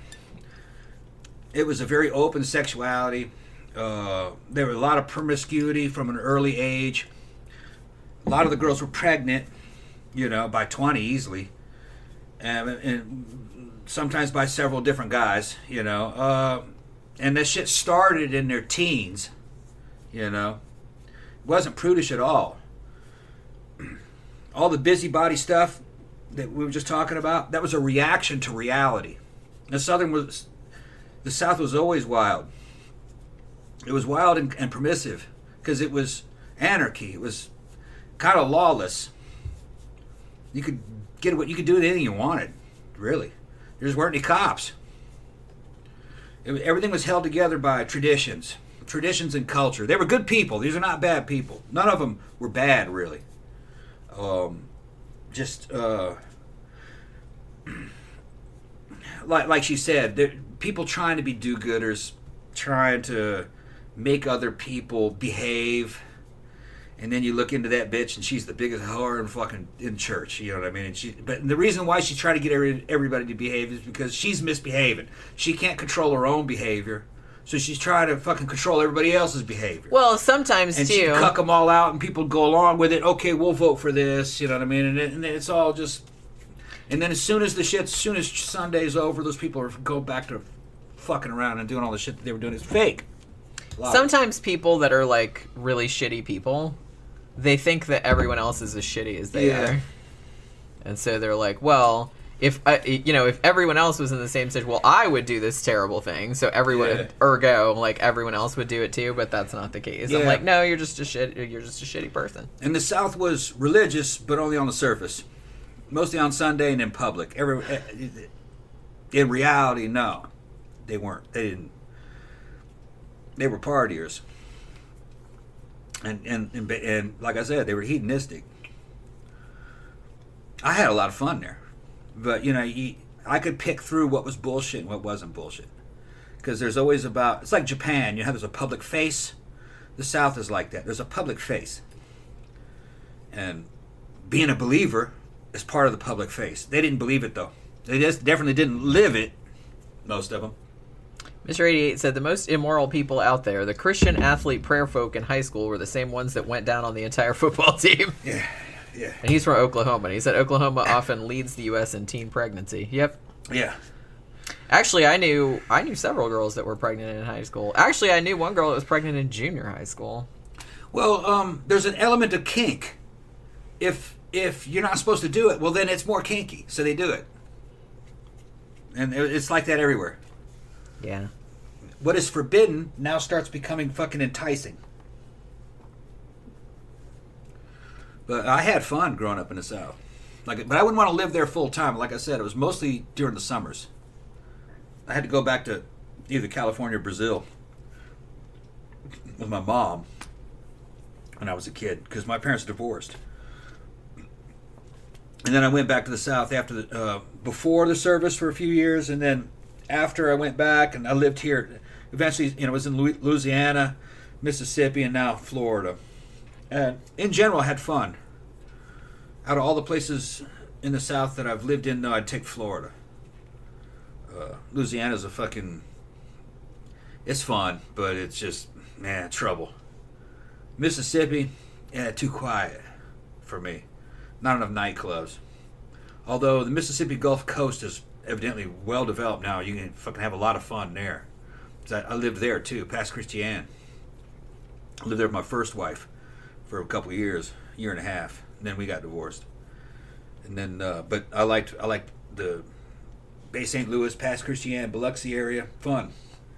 It was a very open sexuality. Uh, there was a lot of promiscuity from an early age. A lot of the girls were pregnant, you know, by twenty easily, and, and sometimes by several different guys, you know. Uh, and this shit started in their teens, you know. It wasn't prudish at all. All the busybody stuff that we were just talking about, that was a reaction to reality. The Southern was, the South was always wild. It was wild and, and permissive because it was anarchy. It was kind of lawless. You could get what you could do anything you wanted, really. There just weren't any cops. It was, everything was held together by traditions. Traditions and culture. They were good people. These are not bad people. None of them were bad, really. Um, just uh, like like she said, people trying to be do-gooders, trying to make other people behave, and then you look into that bitch, and she's the biggest whore in fucking in church. You know what I mean? And she, but the reason why she's trying to get every, everybody to behave is because she's misbehaving. She can't control her own behavior. So she's trying to fucking control everybody else's behavior. Well, sometimes and too. And she cuck them all out, and people go along with it. Okay, we'll vote for this. You know what I mean? And, it, and it's all just. And then as soon as the shit, as soon as Sunday's over, those people are go back to fucking around and doing all the shit that they were doing. It's fake. Sometimes people that are like really shitty people, they think that everyone else is as shitty as they yeah. are, and so they're like, well. If I, you know, if everyone else was in the same situation, well, I would do this terrible thing. So everyone, yeah. ergo, like everyone else would do it too. But that's not the case. Yeah. I'm like, no, you're just a shit. You're just a shitty person. And the South was religious, but only on the surface, mostly on Sunday and in public. Every in reality, no, they weren't. They didn't. They were partiers. And and, and and like I said, they were hedonistic. I had a lot of fun there, but you know, you, I could pick through what was bullshit and what wasn't bullshit, because there's always about. It's like Japan. You know how there's a public face. The South is like that. There's a public face, and being a believer is part of the public face. They didn't believe it though. They just definitely didn't live it. Most of them. Mister eighty-eight said the most immoral people out there, the Christian athlete prayer folk in high school, were the same ones that went down on the entire football team. Yeah, yeah. And he's from Oklahoma. And he said Oklahoma often leads the U S in teen pregnancy. Yep. Yeah. Actually, I knew I knew several girls that were pregnant in high school. Actually, I knew one girl that was pregnant in junior high school. Well, um, there's an element of kink. If if you're not supposed to do it, well, then it's more kinky, so they do it. And it's like that everywhere. Yeah. What is forbidden now starts becoming fucking enticing. But I had fun growing up in the South. Like, but I wouldn't want to live there full time. Like I said, it was mostly during the summers. I had to go back to either California or Brazil with my mom when I was a kid, because my parents divorced. And then I went back to the South after the uh, before the service for a few years, and then after I went back, and I lived here. Eventually, you know, I was in Louisiana, Mississippi, and now Florida. And in general, I had fun. Out of all the places in the South that I've lived in, though, I'd take Florida. Uh, Louisiana's a fucking... It's fun, but it's just, man, trouble. Mississippi, yeah, too quiet for me. Not enough nightclubs. Although the Mississippi Gulf Coast is evidently well developed now. You can fucking have a lot of fun there. I, I lived there too, Pass Christian. I lived there with my first wife for a couple of years, a year and a half. And then we got divorced. And then, uh, but I liked I liked the Bay Saint Louis, Pass Christian, Biloxi area. Fun.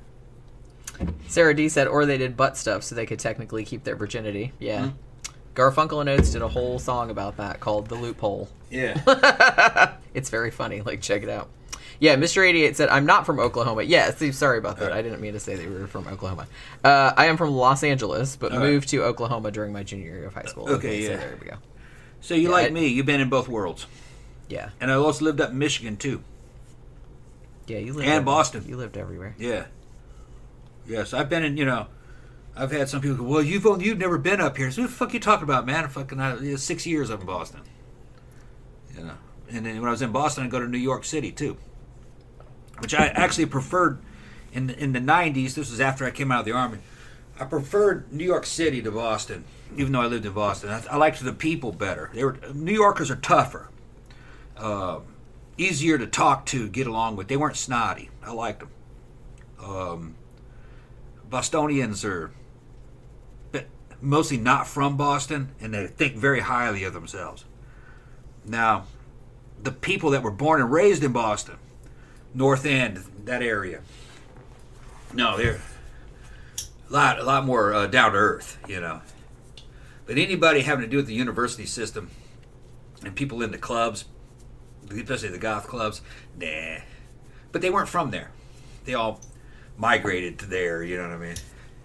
Sarah D said, or they did butt stuff so they could technically keep their virginity. Yeah. Mm-hmm. Garfunkel and Oates did a whole song about that called The Loophole. Yeah. It's very funny. Like, check it out. Yeah, Mister eighty-eight said, I'm not from Oklahoma. Yeah, Steve, sorry about that. Right. I didn't mean to say that you were from Oklahoma. Uh, I am from Los Angeles, but All moved right. to Oklahoma during my junior year of high school. Okay, okay yeah. So there we go. So you yeah, like I, me. You've been in both worlds. Yeah. And I also lived up in Michigan, too. Yeah, you lived And everywhere. Boston. You lived everywhere. Yeah. Yes, I've been in, you know... I've had some people go, well, you've only, you've never been up here. So what the fuck you talking about, man? Fucking uh, six years up in Boston. You know. And then when I was in Boston, I'd go to New York City, too. Which I actually preferred in the, in the nineties. This was after I came out of the Army. I preferred New York City to Boston, even though I lived in Boston. I, I liked the people better. They were New Yorkers are tougher. Uh, easier to talk to, get along with. They weren't snotty. I liked them. Um, Bostonians are... mostly not from Boston, and they think very highly of themselves. Now, the people that were born and raised in Boston, North End, that area, no, they're a lot, a lot more uh, down to earth, you know. But anybody having to do with the university system and people in the clubs, especially the goth clubs, nah. But they weren't from there. They all migrated to there, you know what I mean?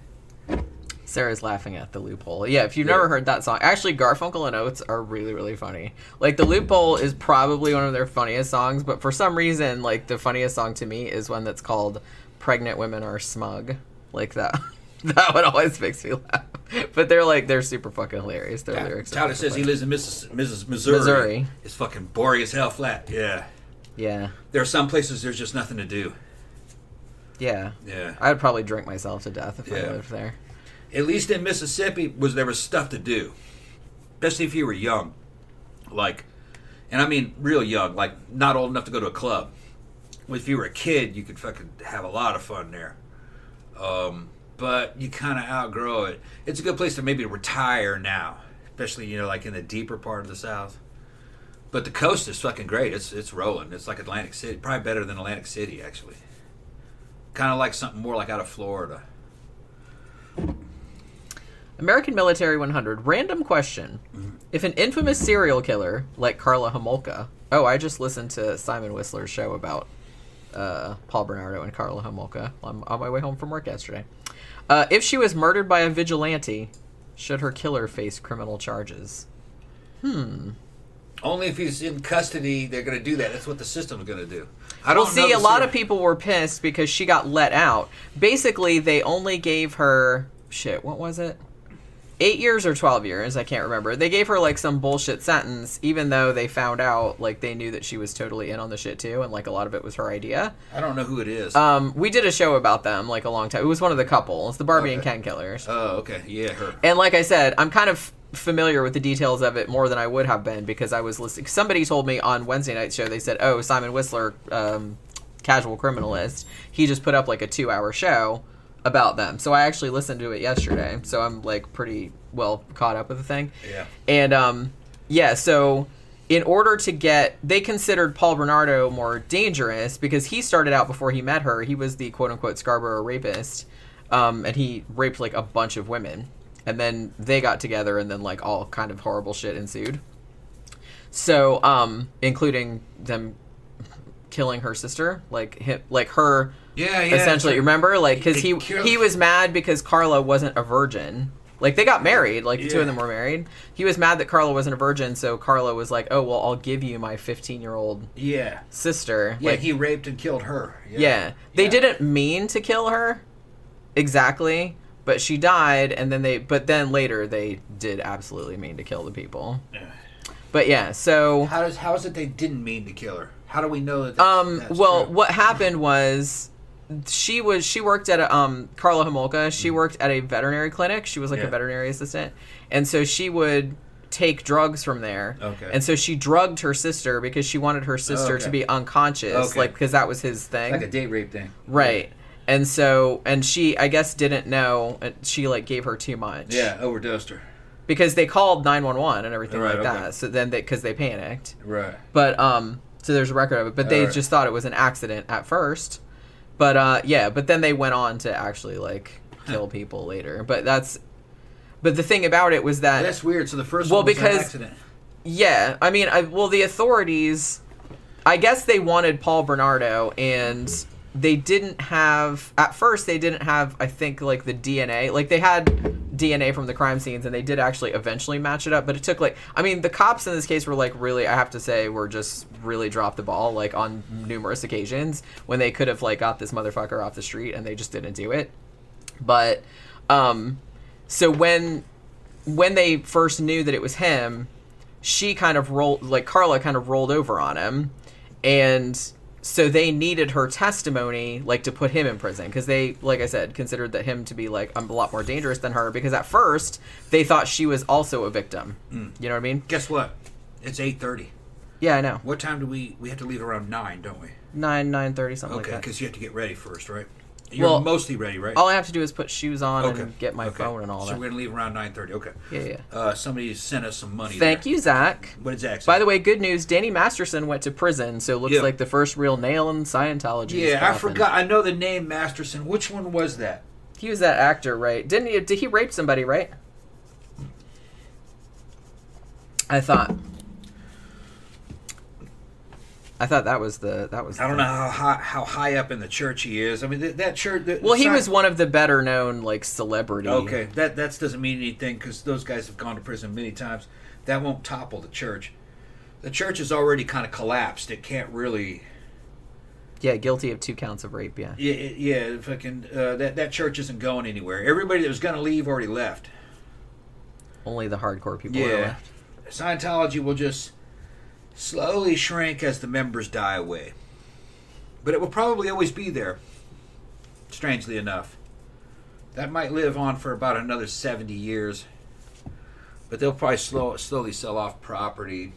Sarah's laughing at The Loophole. Yeah, if you've yeah. never heard that song, actually Garfunkel and Oates are really, really funny. Like, The Loophole is probably one of their funniest songs, but for some reason, like, the funniest song to me is one that's called Pregnant Women Are Smug. Like that. That one always makes me laugh. But they're like, they're super fucking hilarious. Their yeah. lyrics. Tyler says funny. He lives in Missis- Missis- Missouri. Missouri. It's fucking boring as hell flat. Yeah. Yeah. There are some places there's just nothing to do. Yeah. Yeah. I'd probably drink myself to death if yeah. I lived there. At least in Mississippi, was there was stuff to do, especially if you were young, like, and I mean real young, like not old enough to go to a club. If you were a kid, you could fucking have a lot of fun there, um, but you kind of outgrow it. It's a good place to maybe retire now, especially you know like in the deeper part of the South. But the coast is fucking great. It's it's rolling. It's like Atlantic City, probably better than Atlantic City actually. Kind of like something more like out of Florida. American Military one hundred. Random question. Mm-hmm. If an infamous serial killer, like Karla Homolka... Oh, I just listened to Simon Whistler's show about uh, Paul Bernardo and Carla Homolka on, on my way home from work yesterday. Uh, if she was murdered by a vigilante, should her killer face criminal charges? Hmm. Only if he's in custody, they're going to do that. That's what the system's going to do. I don't well, see, know a lot ser- of people were pissed because she got let out. Basically, they only gave her... Shit, what was it? Eight years or twelve years, I can't remember. They gave her, like, some bullshit sentence, even though they found out, like, they knew that she was totally in on the shit, too, and, like, a lot of it was her idea. I don't know who it is. Um, we did a show about them, like, a long time. It was one of the couples, the Barbie Okay. and Ken killers. Oh, okay. Yeah, her. And like I said, I'm kind of familiar with the details of it more than I would have been because I was listening. Somebody told me on Wednesday night's show, they said, oh, Simon Whistler, um, Casual Criminalist, he just put up like a two hour show about them. So I actually listened to it yesterday. So I'm like pretty well caught up with the thing. Yeah. And um, yeah, so in order to get, they considered Paul Bernardo more dangerous because he started out before he met her. He was the quote unquote Scarborough rapist. Um, and he raped like a bunch of women. And then they got together and then like all kind of horrible shit ensued. So, um, including them killing her sister, like him, like her, Yeah, yeah. essentially, so- remember? Like, cause They he, killed- he was mad because Carla wasn't a virgin. Like, they got married, like the two Yeah. of them were married. He was mad that Carla wasn't a virgin, so Carla was like, oh, well, I'll give you my fifteen year old Yeah. sister. Yeah, like, he raped and killed her. Yeah. yeah. They Yeah. didn't mean to kill her. Exactly. But she died, and then they, but then later they did absolutely mean to kill the people. Yeah. But yeah, so, How does how is it they didn't mean to kill her? How do we know that? That's, um, that's well, true? what happened was, she was, she worked at a, um, Carla Homolka, she worked at a veterinary clinic, she was like Yeah. a veterinary assistant, and so she would take drugs from there. Okay. And so she drugged her sister because she wanted her sister Okay. to be unconscious, Okay. like, because that was his thing. Like a date rape thing. Right. And so, and she, I guess, didn't know, and she, like, gave her too much. Yeah, overdosed her. Because they called nine one one and everything Right, like okay. that. So then they, because they panicked. Right. But, um, so there's a record of it. But they Alright. just thought it was an accident at first. But, uh, yeah, but then they went on to actually, like, kill people later. But that's, but the thing about it was that, That's weird. So the first Well, one was because- an accident. yeah, I mean, I, well, the authorities, I guess they wanted Paul Bernardo, and they didn't have, at first they didn't have, I think, like, the D N A. Like, they had D N A from the crime scenes, and they did actually eventually match it up, but it took, like, I mean, the cops in this case were, like, really, I have to say, were just really dropped the ball, like, on numerous occasions, when they could have, like, got this motherfucker off the street, and they just didn't do it. But, um, so when, when they first knew that it was him, she kind of rolled, like, Carla kind of rolled over on him, and so they needed her testimony, like, to put him in prison, because they, like I said, considered that him to be, like, a lot more dangerous than her, because at first, they thought she was also a victim. Mm. You know what I mean? Guess what? It's eight thirty. Yeah, I know. What time do we... We have to leave around nine, don't we? nine, nine thirty, something Okay, like that. because you have to get ready first, right? You're Well, mostly ready, right? All I have to do is put shoes on Okay. and get my Okay. phone and all so that. we're going to leave around nine thirty. Okay. Yeah, yeah. Uh, somebody sent us some money Thank there. you, Zach. What did Zach say? By the way, good news, Danny Masterson went to prison, so it looks Yeah. like the first real nail in Scientology. Yeah, I forgot. I know the name Masterson. Which one was that? He was that actor, right? Didn't he? Did he rape somebody, right? I thought. I thought that was the that was. I don't the- know how high, how high up in the church he is. I mean, that, that church... The, Well, he Sci- was one of the better known like celebrity. Okay, that that doesn't mean anything because those guys have gone to prison many times. That won't topple the church. The church has already kind of collapsed. It can't really... Yeah, guilty of two counts of rape. Yeah. Yeah, it- yeah, fucking... Uh, that, that church isn't going anywhere. Everybody that was going to leave already left. Only the hardcore people are Yeah. left. Scientology will just slowly shrink as the members die away. But it will probably always be there, strangely enough. That might live on for about another seventy years. But they'll probably slow, slowly sell off property.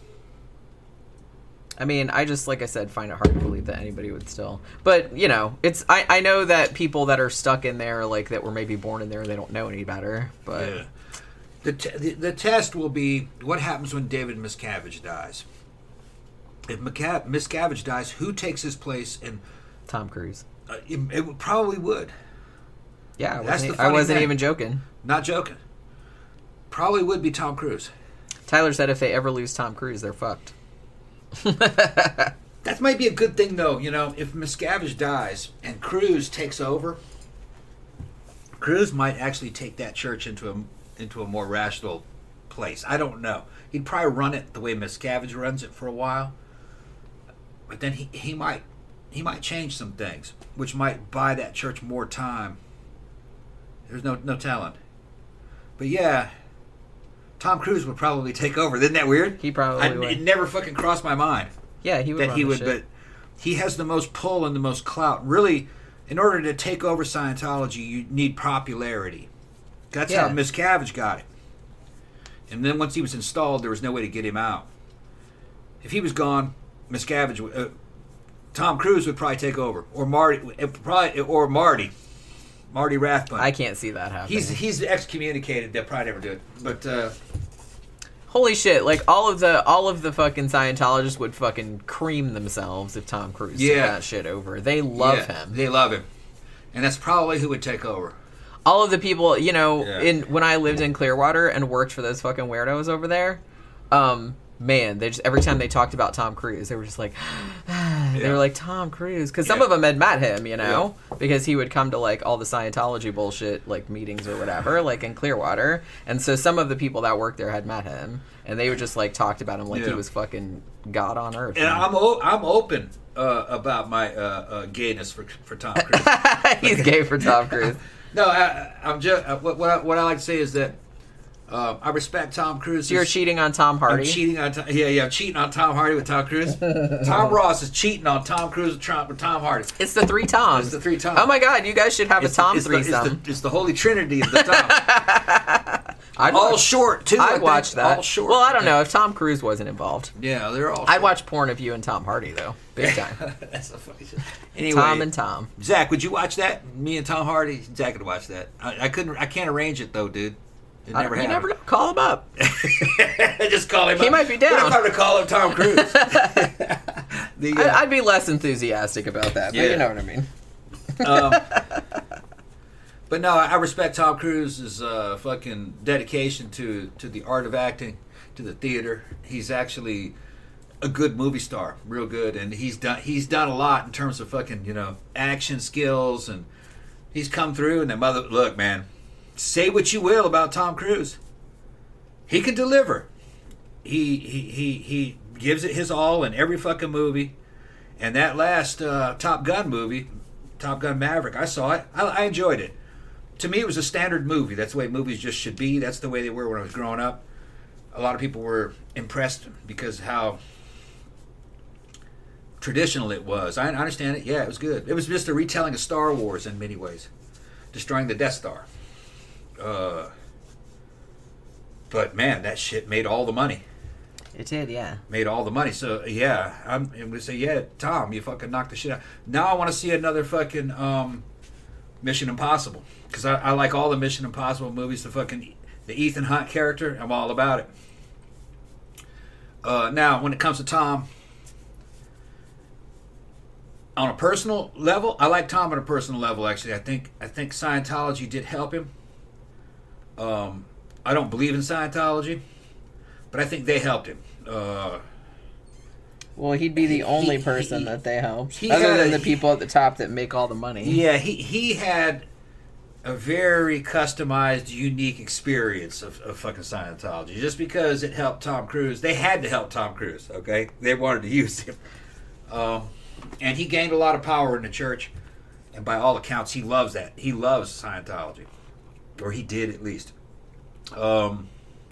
I mean, I just, like I said, find it hard to believe that anybody would still. But, you know, it's I, I know that people that are stuck in there, like, that were maybe born in there, they don't know any better. But, Yeah. The, t- the the test will be what happens when David Miscavige dies. If Misca- Miscavige dies, who takes his place? And Tom Cruise. uh, it, it would- probably would. Yeah, I That's wasn't, the I funny wasn't thing. even joking. Not joking. Probably would be Tom Cruise. Tyler said if they ever lose Tom Cruise, they're fucked. That might be a good thing, though. You know, if Miscavige dies and Cruise takes over, Cruise might actually take that church into a into a more rational place. I don't know. He'd probably run it the way Miscavige runs it for a while, but then he, he might he might change some things, which might buy that church more time. There's no no telling. But yeah, Tom Cruise would probably take over. Isn't that weird? He probably I, would. It never fucking crossed my mind. Yeah, he would. That he would, shit. but he has the most pull and the most clout. Really, in order to take over Scientology, you need popularity. That's Yeah. how Miscavige got it. And then once he was installed, there was no way to get him out. If he was gone, Miscavige, would, uh, Tom Cruise would probably take over, or Marty, uh, probably, or Marty, Marty Rathbun. I can't see that happening. He's he's excommunicated. They'll probably never do it. But uh, holy shit! Like all of the all of the fucking Scientologists would fucking cream themselves if Tom Cruise took Yeah. that shit over. They love yeah, him. They love him, and that's probably who would take over. All of the people, you know, Yeah. in when I lived in Clearwater and worked for those fucking weirdos over there, um, man, they just every time they talked about Tom Cruise, they were just like, they Yeah. were like Tom Cruise, because some Yeah. of them had met him, you know, because he would come to like all the Scientology bullshit like meetings or whatever, like in Clearwater, and so some of the people that worked there had met him, and they would just like talked about him like he Yeah. was fucking God on earth. And I'm o- I'm open uh, about my uh, uh, gayness for for Tom Cruise. He's gay for Tom Cruise. No, I, I'm just uh, what what I, what I like to say is that uh, I respect Tom Cruise. So you're cheating on Tom Hardy. I'm cheating on Tom, yeah yeah I'm cheating on Tom Hardy with Tom Cruise. Tom Ross is cheating on Tom Cruise with, Trump, with Tom Hardy. It's the three Toms. It's the three Toms. Oh my God, you guys should have It's a Tom the, it's the- threesome. It's the, it's the holy trinity of the Tom. I'd all watch, short too. I I'd think. watch that. All short. Well, I don't know if Tom Cruise wasn't involved. Yeah, they're all. I'd short. watch porn of you and Tom Hardy though, big time. That's so funny. Shit. Anyway, Tom and Tom. Zach, would you watch that? Me and Tom Hardy. Zach would watch that. I, I couldn't. I can't arrange it though, dude. It I never don't- you happened. never know. Call him up. Just call him. He up. might be down. What if I were to call him Tom Cruise? the, uh, I, I'd be less enthusiastic about that, but Yeah. you know what I mean. um, but no, I respect Tom Cruise's uh, fucking dedication to, to the art of acting, to the theater. He's actually a good movie star, real good, and he's done he's done a lot in terms of fucking you know action skills, and he's come through. And the mother, look, man, say what you will about Tom Cruise, he can deliver. He he he he gives it his all in every fucking movie. And that last uh, Top Gun movie, Top Gun Maverick, I saw it. I, I enjoyed it. To me, it was a standard movie. That's the way movies just should be. That's the way they were when I was growing up. A lot of people were impressed because how traditional it was. I understand it. Yeah, it was good. It was just a retelling of Star Wars in many ways, destroying the Death Star. Uh, but man, that shit made all the money. It did, yeah. Made all the money. So yeah, I'm, I'm gonna say yeah, Tom, you fucking knocked the shit out. Now I want to see another fucking um, Mission Impossible because I, I like all the Mission Impossible movies. The fucking the Ethan Hunt character, I'm all about it. Uh, now when it comes to Tom, on a personal level, I like Tom on a personal level. Actually, I think I think Scientology did help him. Um, I don't believe in Scientology. But I think they helped him. Uh, Well, he'd be the He- only he- person he- that they helped, he other had than a- the people at the top that make all the money. yeah, he he had a very customized, unique experience of, of fucking Scientology. Just because it helped Tom Cruise, they had to help Tom Cruise. Okay, they wanted to use him, um, and he gained a lot of power in the church. And by all accounts, he loves that. He loves Scientology, or he did at least. Um,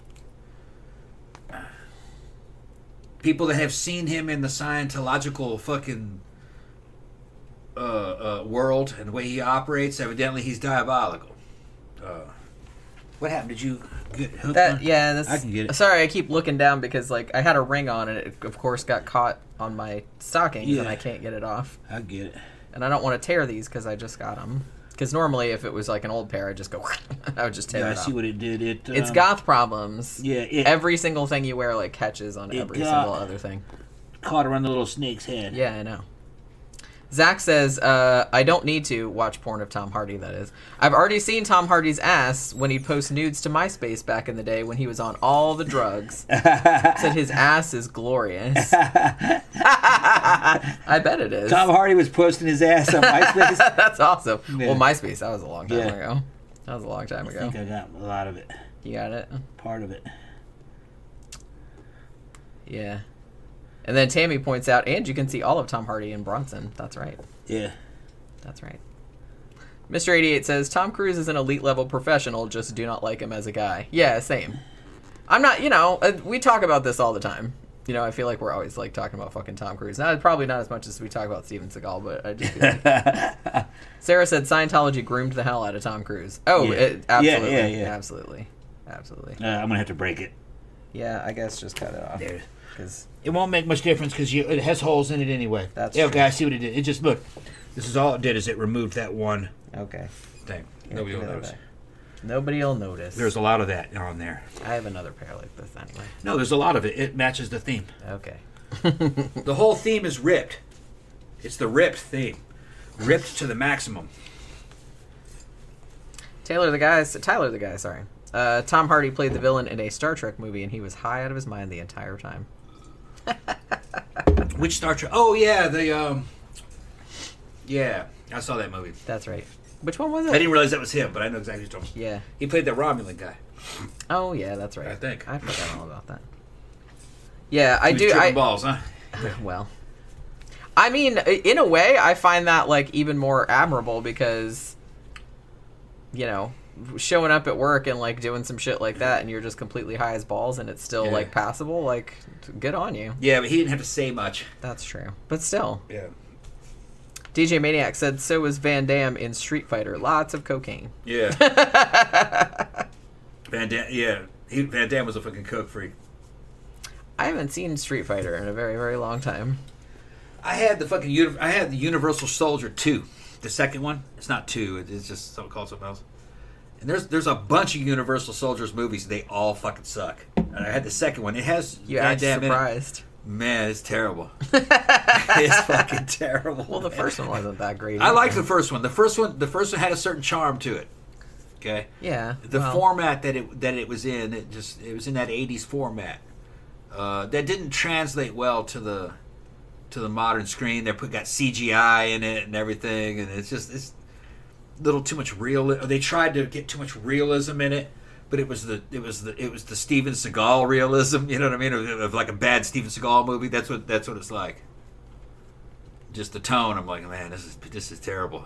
people that have seen him in the Scientological fucking uh, uh, world and the way he operates, evidently he's diabolical. Uh, what happened? Did you get hooked That on? yeah, that's, I can get it. Sorry, I keep looking down because like I had a ring on and it of course got caught on my stockings Yeah. and I can't get it off. I get it. And I don't want to tear these because I just got them. Because normally if it was like an old pair, I'd just go. I would just tear Yeah, I it off. see what it did. It um, It's goth problems. Yeah, it Every single thing you wear like catches on It every got- single other thing. caught around the little snake's head. Yeah, I know. Zach says, uh, I don't need to watch porn of Tom Hardy, that is. I've already seen Tom Hardy's ass when he'd post nudes to MySpace back in the day when he was on all the drugs. Said his ass is glorious. I bet it is. Tom Hardy was posting his ass on MySpace. That's awesome. Yeah. Well, MySpace, that was a long time Yeah. ago. That was a long time I ago. think I got a lot of it. You got it? Part of it. Yeah. And then Tammy points out, and you can see all of Tom Hardy and Bronson. That's right. Yeah. That's right. Mister eighty-eight says, Tom Cruise is an elite level professional, just do not like him as a guy. Yeah, same. I'm not, you know, uh, we talk about this all the time. You know, I feel like we're always like talking about fucking Tom Cruise. Not, probably not as much as we talk about Steven Seagal, but I just feel like... Sarah said Scientology groomed the hell out of Tom Cruise. Oh, Yeah. it, absolutely. Yeah, yeah, yeah. Absolutely. Absolutely. Uh, I'm gonna have to break it. Yeah, I guess just cut it off. There. Because It won't make much difference because it has holes in it anyway. That's yeah, true. okay, I see what it did. It just, look, this is all it did is it removed that one okay. Thing. Here, Nobody will give it notice. back. Nobody will notice. There's a lot of that on there. I have another pair like this anyway. No, there's a lot of it. It matches the theme. Okay. The whole theme is ripped. It's the ripped theme. Ripped to the maximum. Taylor the guy, Tyler the guy, sorry. Uh, Tom Hardy played the villain in a Star Trek movie, and he was high out of his mind the entire time. Which Star Trek? Oh, yeah, the, um... Yeah, I saw that movie. That's right. Which one was I it? didn't realize that was him, but I know exactly what you're talking about. Yeah. He played the Romulan guy. Oh, yeah, that's right. I think. I forgot all about that. Yeah, I He was do. tripping I balls, huh? Well, I mean, in a way, I find that like even more admirable because, you know, showing up at work and like doing some shit like that, and you're just completely high as balls, and it's still Yeah. like passable. Like, good on you. Yeah, but he didn't have to say much. That's true, but still. Yeah. D J Maniac said, so was Van Damme in Street Fighter. Lots of cocaine. Yeah. Van Damme, yeah. He, Van Damme was a fucking coke freak. I haven't seen Street Fighter in a very, very long time. I had the fucking, uni- I had the Universal Soldier two. The second one. It's not two. It's just something called something else. And there's there's a bunch of Universal Soldiers movies. They all fucking suck. And I had the second one. It has You Van act Damme in it. surprised. Man, it's terrible. It's fucking terrible. Well, the man. first one wasn't that great. I either. liked the first one. The first one, the first one had a certain charm to it. Okay. Yeah. The well, format that it that it was in, it just it was in that eighties format. Uh, that didn't translate well to the to the modern screen. They put got C G I in it and everything, and it's just it's a little too much real. They tried to get too much realism in it, but it was the it was the it was the Steven Seagal realism. You know what I mean? Of, of like a bad Steven Seagal movie. That's what that's what it's like. Just the tone. I'm like, man, this is this is terrible.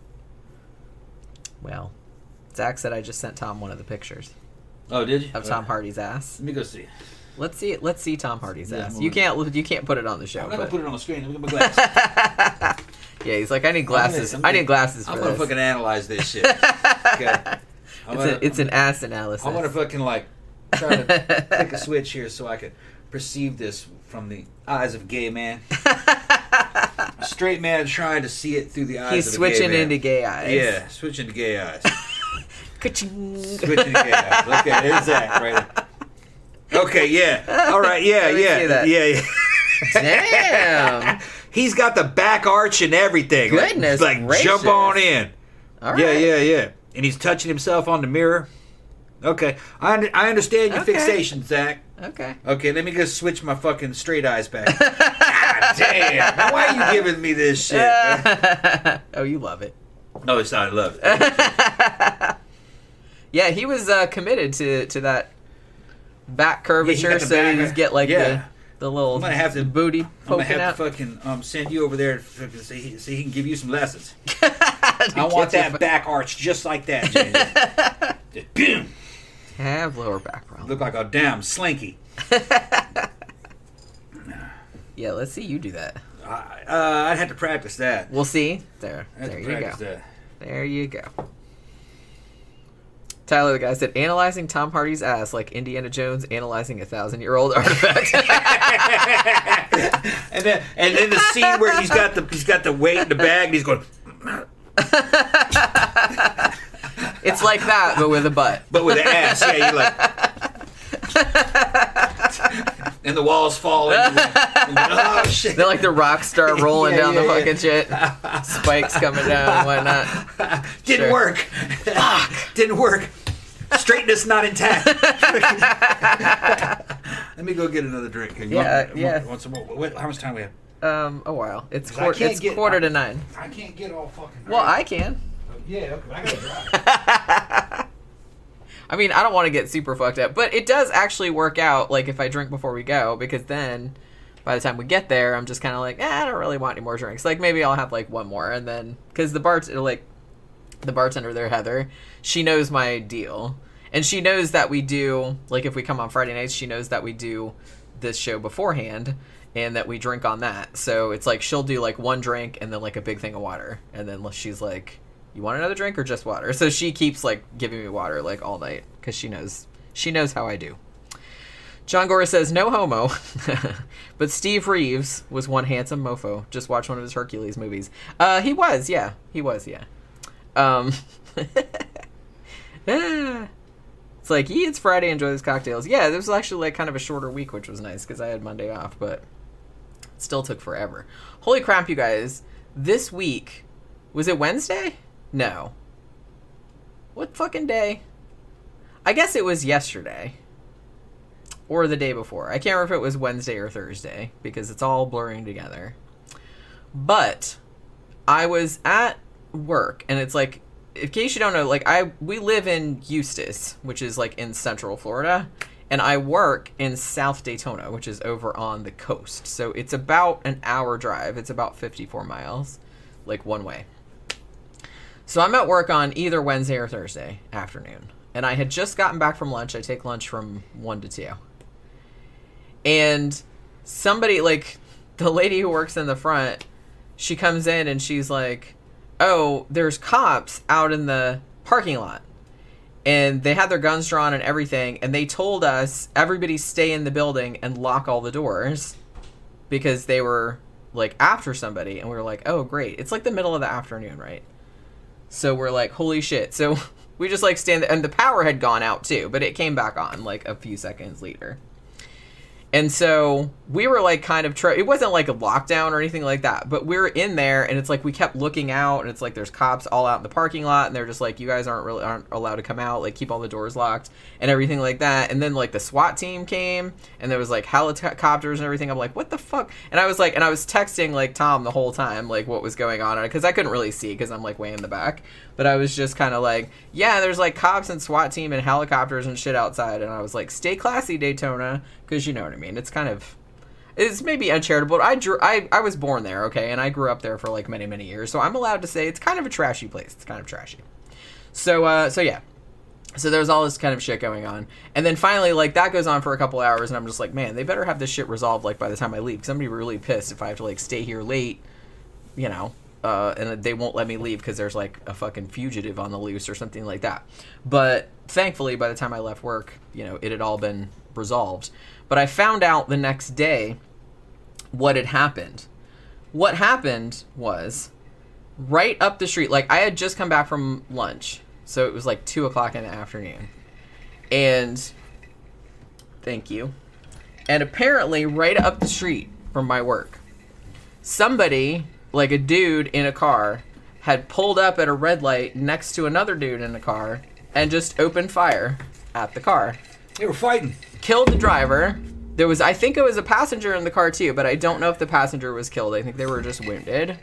Well, Zach said I just sent Tom one of the pictures Oh, did you? of Tom Hardy's ass. Let me go see. Let's see. Let's see Tom Hardy's Yeah, ass. I'm You gonna- can't. You can't put it on the show. I'm not gonna but- put it on the screen. Look at my glasses. Yeah, he's like, I need glasses. I'm gonna- I need glasses for I'm gonna this. fucking analyze this shit. Okay. I'm It's, gonna, a, it's an ass analysis. I'm gonna fucking like try to click a switch here so I can perceive this from the eyes of a gay man. A straight man trying to see it through the eyes He's of a switching gay man. into gay eyes. Yeah, switching to gay eyes. Ka-ching. Switching to gay eyes. Okay, there's that right there. Okay, yeah. All right, yeah, Let me yeah. see that. Yeah, yeah. Damn. He's got the back arch and everything. Like- Goodness Like, gracious. jump on in. All right. Yeah, yeah, yeah. And he's touching himself on the mirror. Okay, I un- I understand your Okay. fixation, Zach. Okay. Okay, let me just switch my fucking straight eyes back. God damn! Now, why are you giving me this shit? man? Oh, you love it. No, it's not. I love it. Yeah, he was uh, committed to, to that back curvature, got the so back- you just get like yeah. the the little I'm gonna have to- booty I'm gonna poking have out. to fucking um, send you over there so he, so he can give you some lessons. To I want get your that back arch just like that, James. Just boom. Have lower back problem. Look like a damn slinky. Yeah, let's see you do that. I, uh, I'd have to practice that. We'll see. There, I'd have there to you go. practice that. There you go. Tyler, the guy said, analyzing Tom Hardy's ass like Indiana Jones analyzing a thousand-year-old artifact. and then, and then the scene where he's got the he's got the weight in the bag, and he's going, It's like that, but with a butt. but with an ass. Yeah, you're like, and the walls fall. And you're like, oh shit! They're like the rock star rolling Yeah, down yeah, the yeah. fucking shit. Spikes coming down and whatnot. Didn't Sure. work. Fuck. Didn't work. Straightness not intact. Let me go get another drink. You Yeah, want, yeah. Want, want some more? What, how much time we have? um, a while. It's 'Cause I quarter. can't It's get- quarter I- to nine. I can't get all fucking. Well, I right. can. Yeah, okay, I gotta drive. I mean, I don't want to get super fucked up, but it does actually work out. Like if I drink before we go, because then by the time we get there, I'm just kind of like, eh, I don't really want any more drinks. Like maybe I'll have like one more, and then because the bart like the bartender there, Heather, she knows my deal, and she knows that we do like if we come on Friday nights, she knows that we do this show beforehand. And that we drink on that. So it's like she'll do like one drink and then like a big thing of water. And then she's like, you want another drink or just water? So she keeps like giving me water like all night because she knows she knows how I do. John Gora says, no homo. But Steve Reeves was one handsome mofo. Just watch one of his Hercules movies. Uh, he was, yeah. He was, yeah. Um, it's like, yeah, it's Friday, enjoy these cocktails. Yeah, this was actually like kind of a shorter week, which was nice because I had Monday off, but it still took forever. Holy crap, you guys. This week, was it Wednesday? No. What fucking day? I guess it was yesterday. Or the day before. I can't remember if it was Wednesday or Thursday because it's all blurring together. But I was at work, and it's like, in case you don't know, like I we live in Eustis, which is like in Central Florida, and I work in South Daytona, which is over on the coast. So it's about an hour drive. It's about fifty-four miles, like one way. So I'm at work on either Wednesday or Thursday afternoon, and I had just gotten back from lunch. I take lunch from one to two. And somebody, like, the lady who works in the front, she comes in and she's like, oh, there's cops out in the parking lot. And they had their guns drawn and everything, and they told us, everybody stay in the building and lock all the doors because they were, like, after somebody. And we were like, oh, great. It's, like, the middle of the afternoon, right? So we're like, holy shit. So we just, like, stand there. And the power had gone out, too, but it came back on, like, a few seconds later. And so we were like kind of, try- it wasn't like a lockdown or anything like that, but we were in there and it's like we kept looking out and it's like there's cops all out in the parking lot and they're just like, you guys aren't really aren't allowed to come out, like keep all the doors locked and everything like that. And then like the SWAT team came and there was like helicopters and everything. I'm like, what the fuck? And I was like, and I was texting like Tom the whole time, like what was going on, because I couldn't really see because I'm like way in the back. But I was just kind of like, yeah, there's like cops and SWAT team and helicopters and shit outside. And I was like, stay classy, Daytona, because you know what I mean. It's kind of, it's maybe uncharitable. I drew, I, I was born there, okay, and I grew up there for like many, many years. So I'm allowed to say it's kind of a trashy place. It's kind of trashy. So, uh, so yeah. So there's all this kind of shit going on. And then finally, like, that goes on for a couple hours, and I'm just like, man, they better have this shit resolved, like, by the time I leave. Because I'm going to be really pissed if I have to, like, stay here late, you know, uh, and they won't let me leave because there's, like, a fucking fugitive on the loose or something like that. But thankfully, by the time I left work, you know, it had all been resolved. But I found out the next day what had happened. What happened was, right up the street, like, I had just come back from lunch. So it was like two o'clock in the afternoon. And thank you. And apparently right up the street from my work, somebody, like a dude in a car, had pulled up at a red light next to another dude in a car and just opened fire at the car. They were fighting. Killed the driver. There was, I think it was a passenger in the car too, but I don't know if the passenger was killed. I think they were just wounded.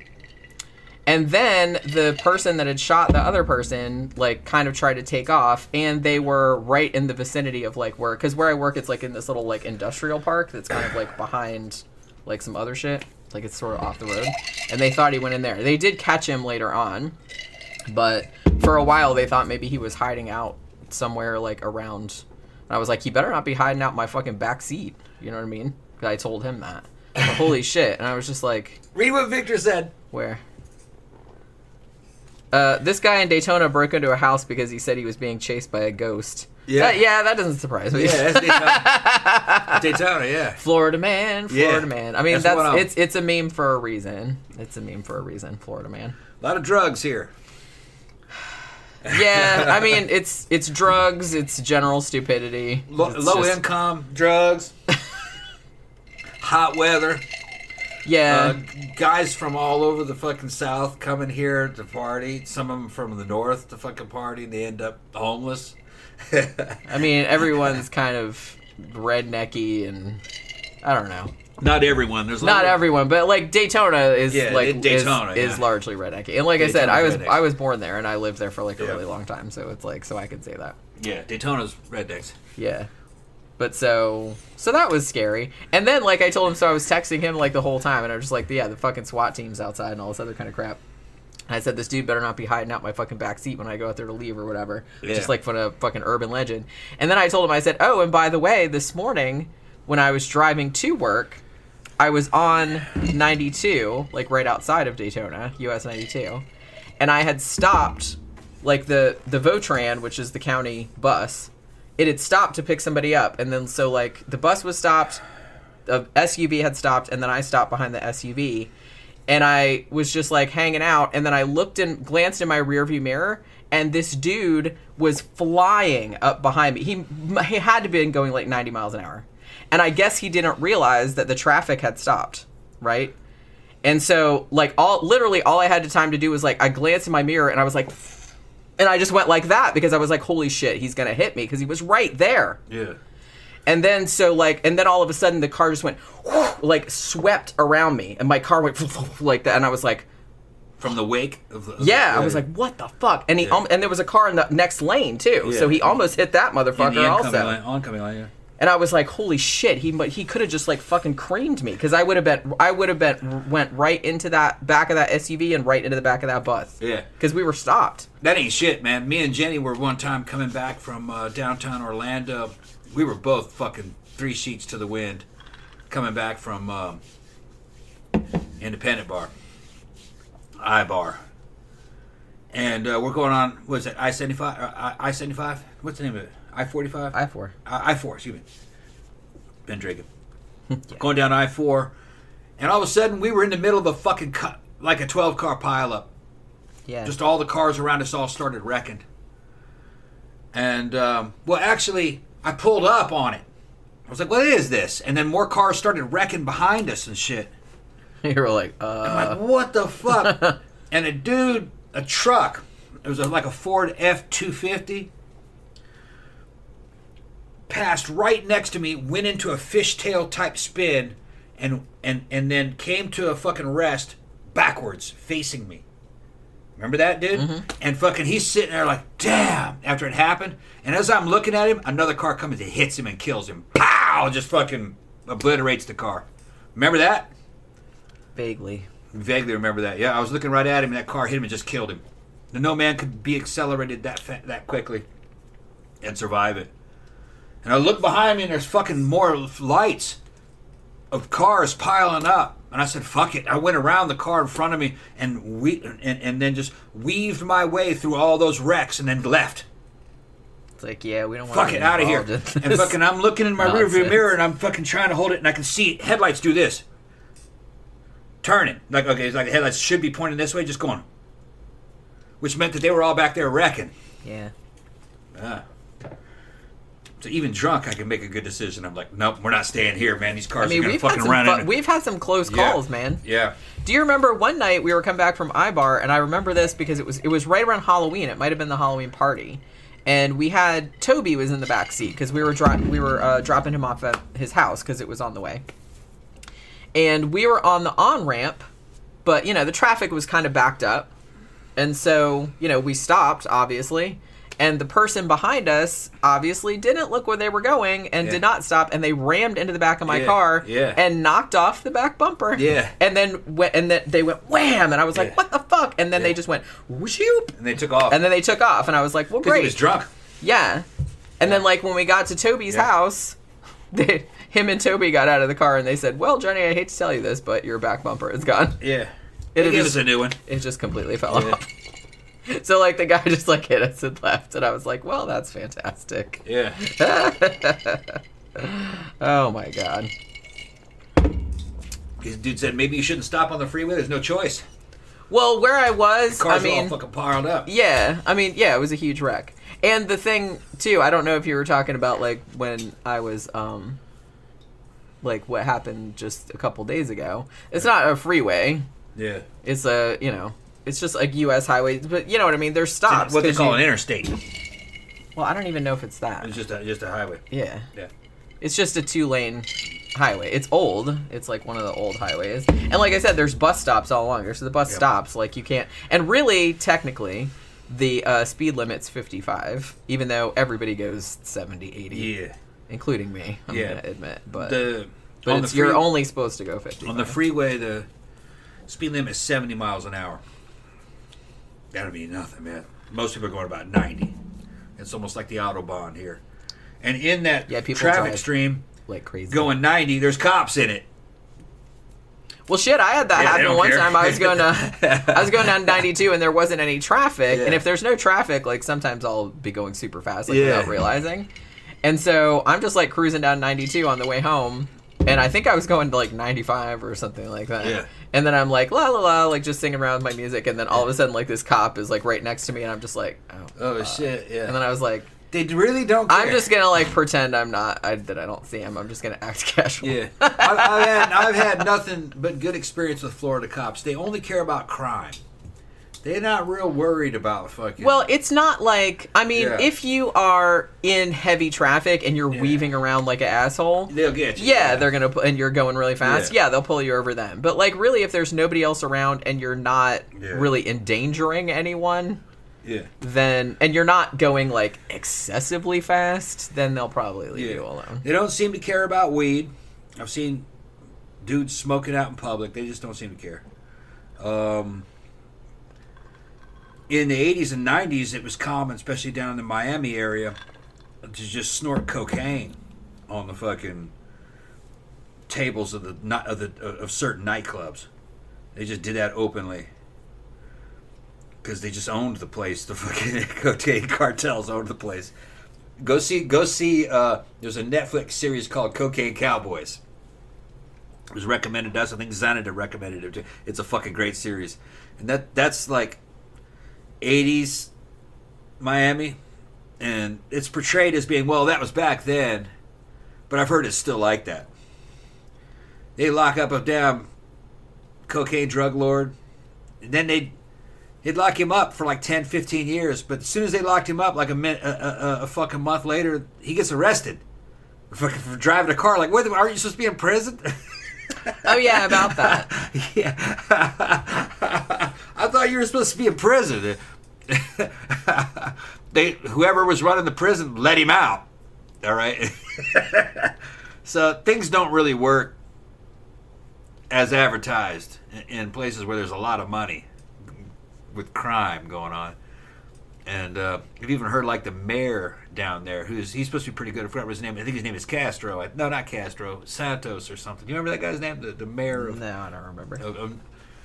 And then the person that had shot the other person, like, kind of tried to take off, and they were right in the vicinity of, like, where, because where I work, it's, like, in this little, like, industrial park that's kind of, like, behind, like, some other shit. Like, it's sort of off the road. And they thought he went in there. They did catch him later on, but for a while they thought maybe he was hiding out somewhere, like, around. And I was like, he better not be hiding out my fucking back seat. You know what I mean? Because I told him that. But holy shit. And I was just like... Read what Victor said. Where? Uh, this guy in Daytona broke into a house because he said he was being chased by a ghost. Yeah. Uh, yeah, that doesn't surprise me. Yeah, that's Daytona. Daytona, yeah. Florida man, Florida Yeah. man. I mean, That's that's, one of 'em. it's it's a meme for a reason. It's a meme for a reason, Florida man. A lot of drugs here. Yeah, I mean, it's it's drugs, it's general stupidity. Low, It's low just- income, drugs, hot weather. Yeah. Uh, guys from all over the fucking South coming here to party. Some of them from the North to fucking party, and they end up homeless. I mean, everyone's kind of rednecky, and I don't know. Not everyone. There's a lot Not of- everyone, but like Daytona is Yeah, like Daytona, is, is yeah. largely rednecky. And like I said, I was Daytona's rednecks. I was born there and I lived there for like a Yeah. really long time, so it's like so I can say that. Yeah, Daytona's rednecks. Yeah. But so so that was scary. And then like I told him, so I was texting him like the whole time and I was just like, yeah, the fucking SWAT team's outside and all this other kind of crap. And I said, this dude better not be hiding out my fucking back seat when I go out there to leave or whatever. Yeah. Just like for a fucking urban legend. And then I told him, I said, oh, and by the way, this morning when I was driving to work, I was on ninety-two, like right outside of Daytona, U S ninety-two. And I had stopped, like the, the Votran, which is the county bus, it had stopped to pick somebody up. And then so like the bus was stopped, the S U V had stopped, and then I stopped behind the S U V. And I was just like hanging out, and then I looked and glanced in my rearview mirror, and this dude was flying up behind me. He, he had to be going like ninety miles an hour. And I guess he didn't realize that the traffic had stopped, right? And so, like, all literally all I had the time to do was, like, I glanced in my mirror, and I was like, and I just went like that, because I was like, holy shit, he's going to hit me, because he was right there. Yeah. And then, so, like, and then all of a sudden, the car just went, like, swept around me, and my car went like that, and I was like, From the wake of the... Of yeah, the, I was like, what the fuck? And he, Yeah. um, and there was a car in the next lane, too, Yeah. so he almost hit that in the motherfucker oncoming also. line, oncoming line, yeah. And I was like, "Holy shit!" He he could have just like fucking creamed me, because I would have been I would have been went right into that back of that S U V and right into the back of that bus. Yeah. Because we were stopped. That ain't shit, man. Me and Jenny were one time coming back from uh, downtown Orlando. We were both fucking three sheets to the wind coming back from um, Independent Bar, I-Bar. And uh, we're going on, what is it, I seventy-five? Uh, I seventy-five? What's the name of it? I forty-five? I four. I four, excuse me. Been drinking. Going down I four, and all of a sudden we were in the middle of a fucking cut, like a twelve car pileup. Yeah. Just all the cars around us all started wrecking. And, um, well, actually, I pulled up on it. I was like, what is this? And then more cars started wrecking behind us and shit. You were like, uh. I'm like, what the fuck? And a dude, a truck, it was a, like a Ford F two fifty, passed right next to me, went into a fishtail type spin, and and and then came to a fucking rest backwards, facing me. Remember that, dude? Mm-hmm. And fucking he's sitting there like, damn, after it happened. And as I'm looking at him, another car comes and hits him and kills him. Pow! Just fucking obliterates the car. Remember that? Vaguely. Vaguely remember that. Yeah, I was looking right at him and that car hit him and just killed him. No man could be accelerated that fa- that quickly and survive it. And I look behind me and there's fucking more lights of cars piling up. And I said, fuck it. I went around the car in front of me and we and, and then just weaved my way through all those wrecks and then left. It's like, yeah, we don't want Fuck to it, out of here. And fucking I'm looking in my rearview nonsense. mirror and I'm fucking trying to hold it and I can see headlights do this. Turning. Like, okay, it's like the headlights should be pointing this way, just going. Which meant that they were all back there wrecking. Yeah. Ah. So even drunk, I can make a good decision. I'm like, nope, we're not staying here, man. These cars I mean, are going to we've had fucking some run fu- in. we've had some close Yeah. calls, man. Yeah. Do you remember one night we were coming back from I-Bar, and I remember this because it was it was right around Halloween. It might have been the Halloween party, and we had Toby was in the back seat because we were dro- we were uh, dropping him off at his house because it was on the way, and we were on the on ramp, but you know the traffic was kind of backed up, and so you know we stopped obviously. And the person behind us obviously didn't look where they were going and Yeah. did not stop, and they rammed into the back of my Yeah, car yeah. and knocked off the back bumper. Yeah. And then went, and then they went wham, and I was like, Yeah. "What the fuck?" And then Yeah. they just went whoop, And they took off. and then they took off, and I was like, "Well, Because great." he was drunk. Yeah. And then like when we got to Toby's Yeah. house, they, him and Toby got out of the car, and they said, "Well, Johnny, I hate to tell you this, but your back bumper is gone." Yeah. It They gave just- us a new one. It just completely fell Yeah. off. So like the guy just like hit us and left, and I was like, "Well, that's fantastic." Yeah. Oh my god. This dude said, maybe you shouldn't stop on the freeway. There's no choice. Well, where I was, Cars I mean, are all fucking piled up. yeah, I mean, yeah, it was a huge wreck. And the thing too, I don't know if you were talking about like when I was, um, like what happened just a couple days ago. It's not a freeway. Yeah. It's a, you know, it's just like U S highway, but you know what I mean. There's stops. What they 'cause call you- an interstate. Well, I don't even know if it's that. It's just a, just a highway. Yeah. Yeah. It's just a two lane highway. It's old. It's like one of the old highways. And like I said, there's bus stops all along there. So the bus Yep. stops. Like you can't. And really, technically, the uh, speed limit's fifty-five, even though everybody goes seventy, eighty, Yeah. including me. I'm Yeah. gonna admit, but The but on it's, the free, you're only supposed to go fifty. on the freeway, the speed limit is seventy miles an hour. That'll be nothing, man. Most people are going about ninety. It's almost like the Autobahn here. And in that Yeah, people traffic drive stream like crazy. going ninety, there's cops in it. Well, shit, I had that Yeah, they happen don't one care. time. I was going to, I was going down ninety-two, and there wasn't any traffic. Yeah. And if there's no traffic, like sometimes I'll be going super fast, like Yeah. without realizing. And so I'm just like cruising down ninety-two on the way home, and I think I was going to like ninety-five or something like that. Yeah. And then I'm like la la la, like just singing around with my music, and then all of a sudden, like this cop is like right next to me, and I'm just like, oh, Oh, fuck. shit, yeah. And then I was like, They really don't care. I'm just gonna like pretend I'm not, I, that I don't see him. I'm just gonna act casual. Yeah. I've, I've, had, I've had nothing but good experience with Florida cops. They only care about crime. They're not real worried about fucking... Well, it's not like, I mean, Yeah. if you are in heavy traffic and you're Yeah. weaving around like an asshole, they'll get you. yeah, they're gonna, pu- and you're going really fast, Yeah. yeah. they'll pull you over then. But like, really, if there's nobody else around and you're not Yeah. really endangering anyone, Yeah. then, and you're not going like excessively fast, then they'll probably leave Yeah. you alone. They don't seem to care about weed. I've seen dudes smoking out in public. They just don't seem to care. Um, in the eighties and nineties, it was common, especially down in the Miami area, to just snort cocaine on the fucking tables of the not of the of certain nightclubs. They just did that openly because they just owned the place. The fucking cocaine cartels owned the place. Go see, go see. Uh, there's a Netflix series called Cocaine Cowboys. It was recommended to us. I think Xanadu recommended it. Too. It's a fucking great series, and that that's like eighties Miami, and it's portrayed as being, well, that was back then, but I've heard it's still like that. They lock up a damn cocaine drug lord, and then they'd They'd lock him up for like ten, fifteen years, but as soon as they locked him up, like a, min- a, a, a fucking month later, he gets arrested for, for driving a car. Like, wait, aren't you supposed to be in prison? Oh yeah, about that. Yeah. I thought you were supposed to be in prison. They, whoever was running the prison let him out. All right. So things don't really work as advertised in, in places where there's a lot of money with crime going on. And uh, I've even heard like the mayor down there, who's he's supposed to be pretty good. I forgot what his name. I think his name is Castro. I, no, not Castro. Santos or something. You remember that guy's name? The, the mayor of, No, I don't remember. of, of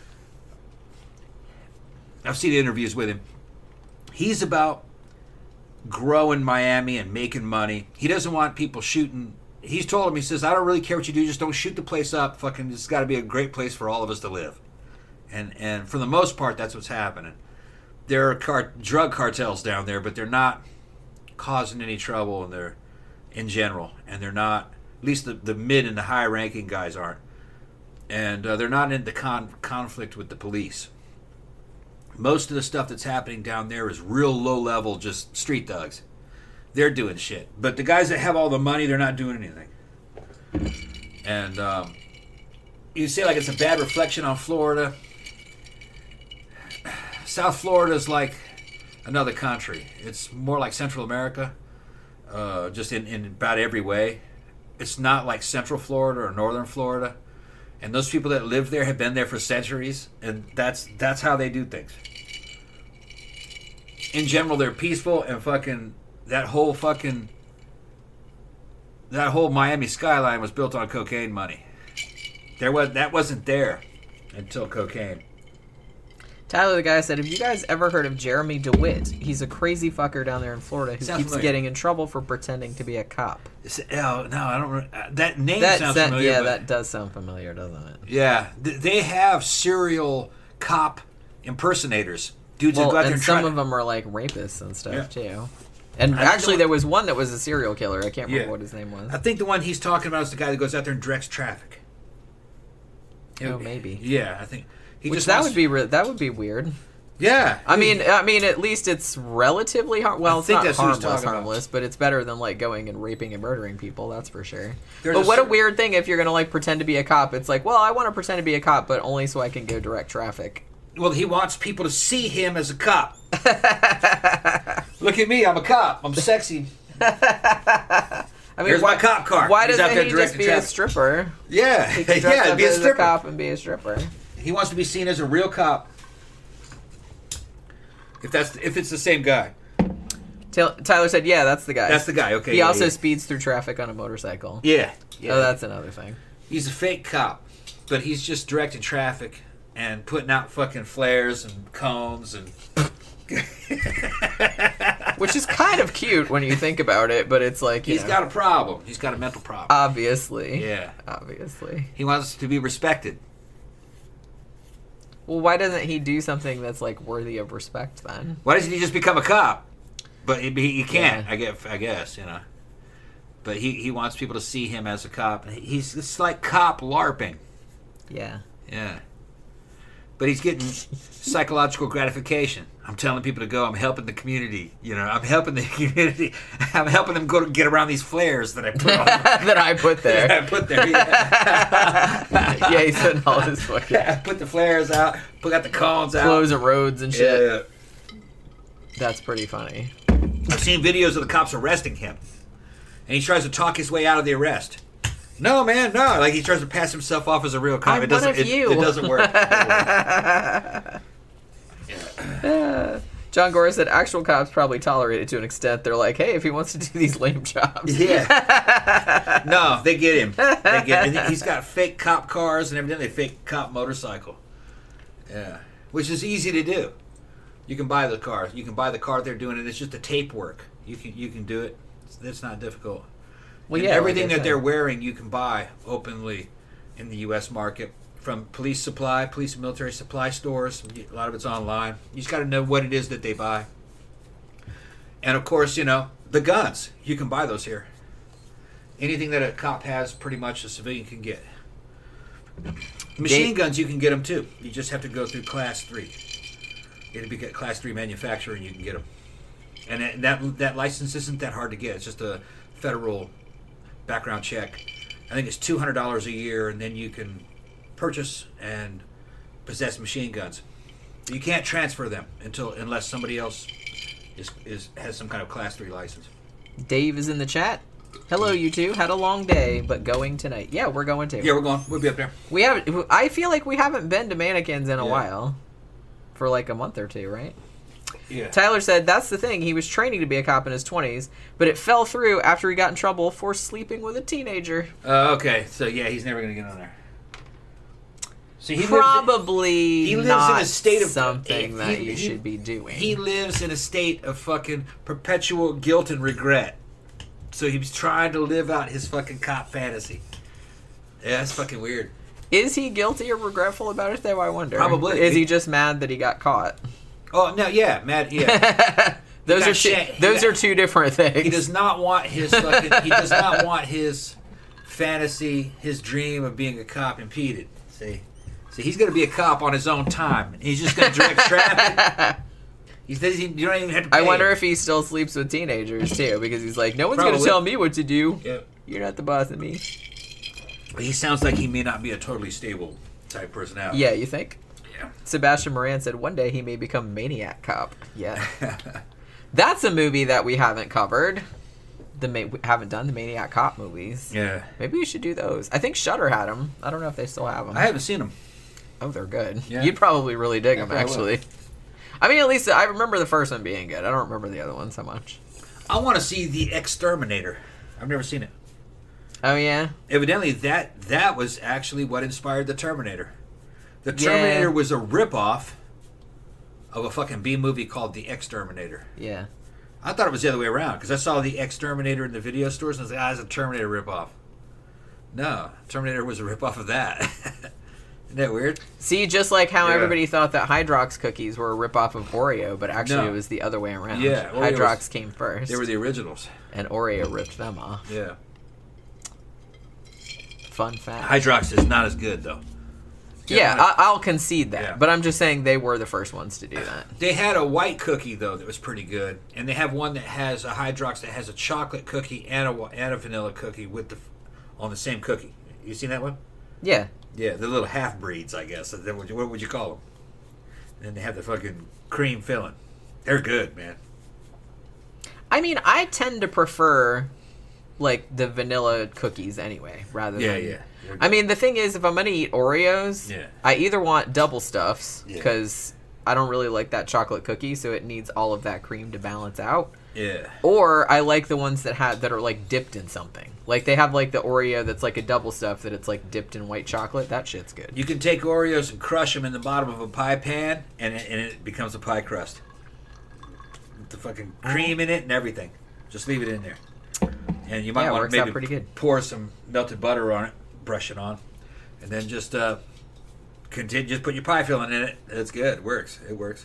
I've seen interviews with him. He's about growing Miami and making money. He doesn't want people shooting. He's told him, he says, I don't really care what you do, just don't shoot the place up. Fucking, it's got to be a great place for all of us to live. And and for the most part, that's what's happening. There are car- drug cartels down there, but they're not causing any trouble, and they're in general, and they're not. At least the, the mid and the high ranking guys aren't, and uh, they're not into con- conflict with the police. Most of the stuff that's happening down there is real low level, just street thugs. They're doing shit, but the guys that have all the money, they're not doing anything. And um, you say like it's a bad reflection on Florida. South Florida is like another country. It's more like Central America, uh, just in, in about every way. It's not like Central Florida or Northern Florida. And those people that live there have been there for centuries, and that's that's how they do things. In general, they're peaceful, and fucking that whole fucking that whole Miami skyline was built on cocaine money. There was that wasn't there until cocaine. Tyler, the guy, said, have you guys ever heard of Jeremy DeWitt? He's a crazy fucker down there in Florida who Sounds keeps familiar. getting in trouble for pretending to be a cop. It's, oh, no, I don't. re- uh, That name That, sounds that- familiar. yeah, but, that does sound familiar, doesn't it? yeah, th- they have serial cop impersonators. Dudes Well, that go out there and and some try. of them are like rapists and stuff Yeah. too. And I think actually, the there was one that was a serial killer. I can't remember Yeah. what his name was. I think the one he's talking about is the guy that goes out there and directs traffic. Oh, maybe. Yeah, I think he Which just that wants- would be re- that would be weird. Yeah. I mean, I mean, at least it's relatively har- well. I It's think not that's what he's harmless, talking about. harmless, but it's better than like going and raping and murdering people. That's for sure. There's but a what a cer- weird thing if you're gonna like pretend to be a cop. It's like, well, I want to pretend to be a cop, but only so I can go direct traffic. Well, he wants people to see him as a cop. Look at me, I'm a cop. I'm sexy. I mean, Here's why, my cop car. Why He's out doesn't there he just directing be a traffic. stripper? Yeah, He can dress yeah, up be a as a stripper. cop and be a stripper. He wants to be seen as a real cop. If that's if it's the same guy, Taylor- Tyler said, "Yeah, that's the guy." that's the guy. Okay. He yeah, also yeah. speeds through traffic on a motorcycle. Yeah. Yeah. Oh, that's another thing. He's a fake cop, but he's just directing traffic and putting out fucking flares and cones and. Which is kind of cute when you think about it, but it's like, you He's know, got a problem. He's got a mental problem. obviously. yeah. Obviously. He wants to be respected. Well, why doesn't he do something that's like worthy of respect then? Why doesn't he just become a cop? But he, he he can't. Yeah. I guess. I guess you know. But he, he wants people to see him as a cop. He's it's like cop LARPing. Yeah. Yeah. But he's getting psychological gratification. I'm telling people to go. I'm helping the community. You know, I'm helping the community. I'm helping them go to get around these flares that I put on. that I put there. I put there. Yeah. Yeah, he said all his fucking I put the flares out. Put out the cones out. closing roads and shit. Yeah. That's pretty funny. I've seen videos of the cops arresting him, and he tries to talk his way out of the arrest. No, man, no. Like he tries to pass himself off as a real cop. I'm it doesn't. one of it, you. it doesn't work. It doesn't work. Uh, John Gore said actual cops probably tolerate it to an extent. They're like, hey, if he wants to do these lame jobs. Yeah. No, they get him. They get him. And he's got fake cop cars and evidently a fake cop motorcycle. Yeah. Which is easy to do. You can buy the car. You can buy the car they're doing it. It's just a tape work. You can you can do it. It's, it's not difficult. Well, And yeah, everything like I that said. they're wearing you can buy openly in the U S market from police supply, police and military supply stores. A lot of it's online. You just got to know what it is that they buy. And of course, you know, the guns. You can buy those here. Anything that a cop has, pretty much a civilian can get. Machine They- guns, you can get them too. You just have to go through class three. It'd be a class three manufacturer, and you can get them. And that, that that license isn't that hard to get. It's just a federal background check. I think it's two hundred dollars a year, and then you can purchase and possess machine guns. You can't transfer them until unless somebody else is is has some kind of class three license. Dave is in the chat. Hello, you two. Had a long day, but going tonight. Yeah, we're going to. Yeah, we're going. We'll be up there. We haven't. I feel like we haven't been to Mannequins in a Yeah. while, for like a month or two, right? Yeah. Tyler said that's the thing. He was training to be a cop in his twenties, but it fell through after he got in trouble for sleeping with a teenager. Uh, okay, so yeah, he's never gonna get on there. So he Probably lives, he lives not in a state of something he- that he- you he- should be doing. He lives in a state of fucking perpetual guilt and regret. So he's trying to live out his fucking cop fantasy. Yeah, that's fucking weird. Is he guilty or regretful about it, though? I wonder. Probably. Is he just mad that he got caught? Oh no, yeah, Matt, yeah. those got are two, shit. He those got- are two different things. He does not want his fucking. He does not want his fantasy, his dream of being a cop impeded. See, see, he's going to be a cop on his own time. He's just going to direct traffic. He says he, you don't even have to. Pay I wonder him. if he still sleeps with teenagers too, because he's like, no one's going to Probably. tell me what to do. Yeah. You're not the boss of me. He sounds like he may not be a totally stable type personality. Yeah, you think? Yeah. Sebastian Moran said one day he may become Maniac Cop. Yeah. That's a movie that we haven't covered. The ma- we haven't done the Maniac Cop movies. Yeah. Maybe we should do those. I think Shudder had them. I don't know if they still have them. I haven't seen him. Oh, they're good. Yeah. You'd probably really dig Yeah, them, probably actually. I mean, at least I remember the first one being good. I don't remember the other one so much. I want to see The Exterminator. I've never seen it. Oh, yeah? Evidently, that that was actually what inspired the Terminator. The Yeah. Terminator was a ripoff of a fucking B movie called The Exterminator. Yeah. I thought it was the other way around because I saw The Exterminator in the video stores and I was like, ah, it's a Terminator ripoff. No, Terminator was a ripoff of that. Isn't that weird? See, just like how Yeah. everybody thought that Hydrox cookies were a ripoff of Oreo, but actually No. it was the other way around. Yeah, Oreo Hydrox was- came first, They were the originals. and Oreo ripped them off. Yeah. Fun fact. Hydrox is not as good though. Yeah, Carolina. I, I'll concede that. Yeah. But I'm just saying they were the first ones to do that. They had a white cookie though that was pretty good, and they have one that has a Hydrox that has a chocolate cookie and a and a vanilla cookie with the on the same cookie. You seen that one? Yeah. Yeah, the little half breeds, I guess. What would you, what would you call them? And then they have the fucking cream filling. They're good, man. I mean, I tend to prefer like the vanilla cookies anyway, rather Yeah, than. yeah. They're I good. mean, the thing is, if I'm gonna eat Oreos, Yeah. I either want double stuffs Yeah. because I don't really like that chocolate cookie, so it needs all of that cream to balance out. Yeah. Or I like the ones that have that are like dipped in something. Like they have like the Oreo that's like a double stuff that it's like dipped in white chocolate. That shit's good. You can take Oreos and crush them in the bottom of a pie pan, and it, and it becomes a pie crust. With the fucking cream in it and everything. Just leave it in there. And you might Yeah, it want works to out maybe pretty good. pour some melted butter on it, brush it on, and then just uh, continue. Just put your pie filling in it. It's good. It works. It works.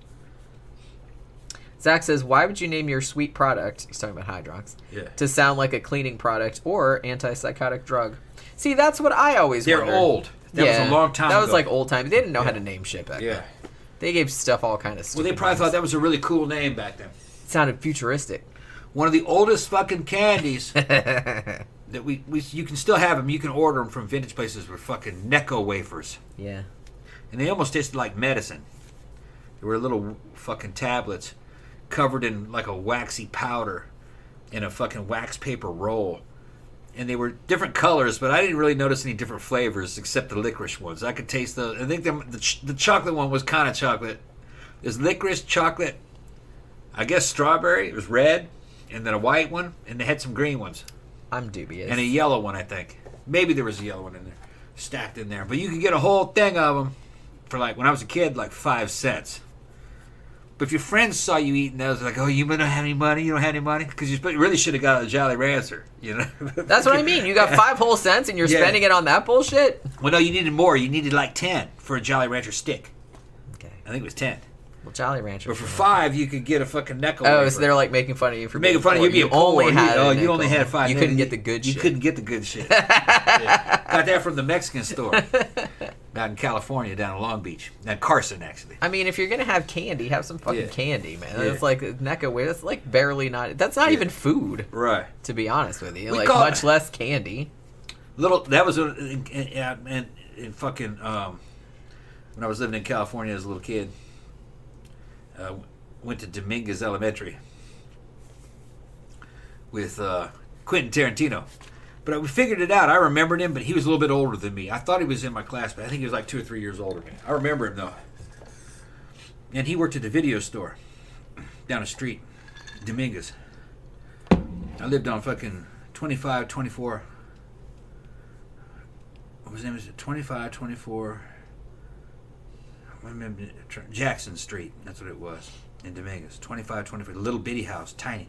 Zach says, "Why would you name your sweet product?" He's talking about Hydrox. Yeah. To sound like a cleaning product or antipsychotic drug. See, that's what I always They're wondered. old. That yeah, was a long time That was ago. like old times. They didn't know how Yeah. to name shit back Yeah. then. They gave stuff all kind of Well, stupid they probably names. thought that was a really cool name back then. It sounded futuristic. One of the oldest fucking candies that we, we you can still have them. You can order them from vintage places with fucking Necco wafers. Yeah. And they almost tasted like medicine. They were little fucking tablets covered in like a waxy powder in a fucking wax paper roll. And they were different colors, but I didn't really notice any different flavors except the licorice ones. I could taste the. I think the the, ch- the chocolate one was kind of chocolate. There's licorice, chocolate, I guess strawberry. It was red, and then a white one, and they had some green ones, I'm dubious. and a yellow one. I think maybe there was a yellow one in there, stacked in there. But you could get a whole thing of them for like when I was a kid, like five cents. But if your friends saw you eating those, they're like, "Oh, you don't have any money? You don't have any money?" Because you sp- really should have got a Jolly Rancher, you know. That's what I mean. You got five whole cents and you're Yeah. spending it on that bullshit? Well, no, you needed more. You needed like ten for a Jolly Rancher stick. Okay. I think it was ten. Well, Jolly Rancher. But for five, you could get a fucking Necco Oh, wafer. so they're like making fun of you for For making being fun of poor. you being You only poor. had you, oh, a you only nickel. had five. You No, couldn't get the good you shit. couldn't get the good shit. Yeah. Got that from the Mexican store out in California, down in Long Beach. Now Carson, actually. I mean, if you're gonna have candy, have some fucking Yeah. candy, man. Yeah. That's like Necco way. That's like barely not. That's not Yeah. even food, Right. to be honest with you. We like call- much less candy. Little. That was a, in, in, in, in fucking um, when I was living in California as a little kid. Uh, went to Dominguez Elementary with uh, Quentin Tarantino. But we figured it out. I remembered him, but he was a little bit older than me. I thought he was in my class, but I think he was like two or three years older than me. I remember him, though. And he worked at the video store down the street, Dominguez. I lived on fucking twenty-five, twenty-four. What was his name? Was it twenty-five, twenty-four? I remember Jackson Street. That's what it was in Dominguez. twenty-five, twenty-four. Little bitty house, tiny.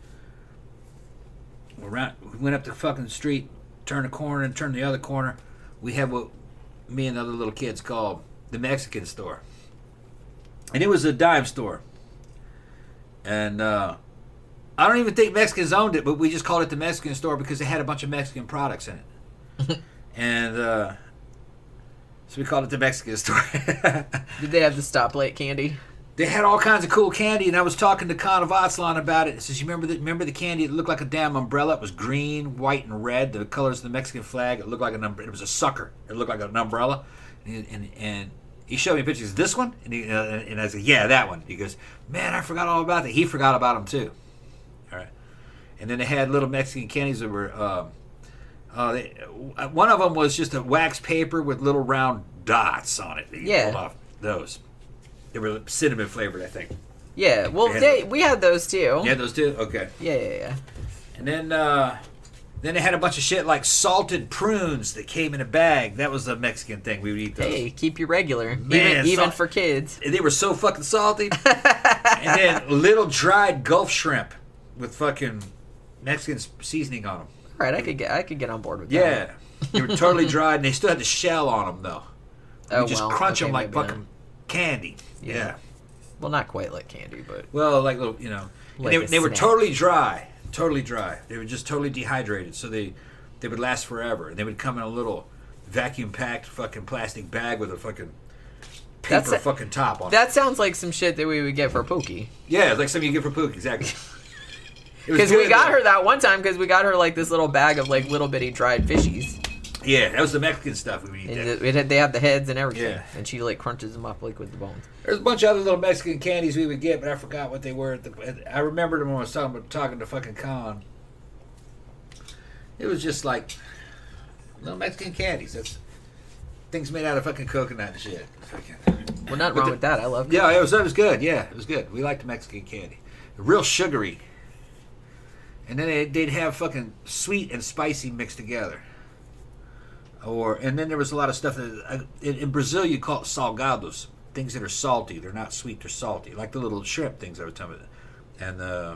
We Around, we went up the fucking street, turned a corner, and turned the other corner. We had what me and the other little kids called the Mexican store. And it was a dime store. And uh, I don't even think Mexicans owned it, but we just called it the Mexican store because it had a bunch of Mexican products in it. And uh, so we called it the Mexican store. Did they have the stoplight candy? They had all kinds of cool candy, and I was talking to Con of Atzlan about it. It says, you remember the, remember the candy? It looked like a damn umbrella. It was green, white, and red, the colors of the Mexican flag. It looked like an umbrella. It was a sucker. It looked like an umbrella. And, and, and he showed me pictures. This one? And, he, uh, and I said, yeah, that one. He goes, man, I forgot all about that. He forgot about them, too. All right. And then they had little Mexican candies that were... Um, uh, they, one of them was just a wax paper with little round dots on it. That you Yeah. pulled off those. They were cinnamon flavored, I think. Yeah. Well, They had they, those. we had those too. Yeah, those two? Okay. Yeah, yeah, yeah. And then uh, then they had a bunch of shit like salted prunes that came in a bag. That was a Mexican thing. We would eat those. Hey, keep you regular, Man, even, even salt- for kids. And they were so fucking salty. And then little dried Gulf shrimp with fucking Mexican seasoning on them. All right, I could get, I could get on board with Yeah. that. They were totally dried, and they still had the shell on them, though. Oh, you just well, crunch okay, them like maybe not. fucking candy. Yeah. Yeah. Well, not quite like candy, but Well, like little, you know, and Like they, a they were snack. totally dry, totally dry. They were just totally dehydrated, so they they would last forever. And they would come in a little vacuum packed fucking plastic bag with a fucking paper That's a- fucking top on it. That sounds like some shit that we would get for Pookie. Yeah, it's like something you get for Pookie, exactly. It was Because we good, got though. her that one time because we got her like this little bag of like little bitty dried fishies. Yeah, that was the Mexican stuff we would eat. And There. it, it had, they have the heads and everything. Yeah. And she like crunches them up like with the bones. There's a bunch of other little Mexican candies we would get, but I forgot what they were. At the, I remembered them when I was talking, talking to fucking Con. It was just like little Mexican candies. That's things made out of fucking coconut and shit. Fucking. Well, nothing But wrong the- with that. I love Yeah, it was. It was good. Yeah, it was good. We liked the Mexican candy. Real sugary. And then they, they'd have fucking sweet and spicy mixed together. Or and then there was a lot of stuff that uh, in, in Brazil you call it salgados, things that are salty. They're not sweet; they're salty, like the little shrimp things I was talking about, and the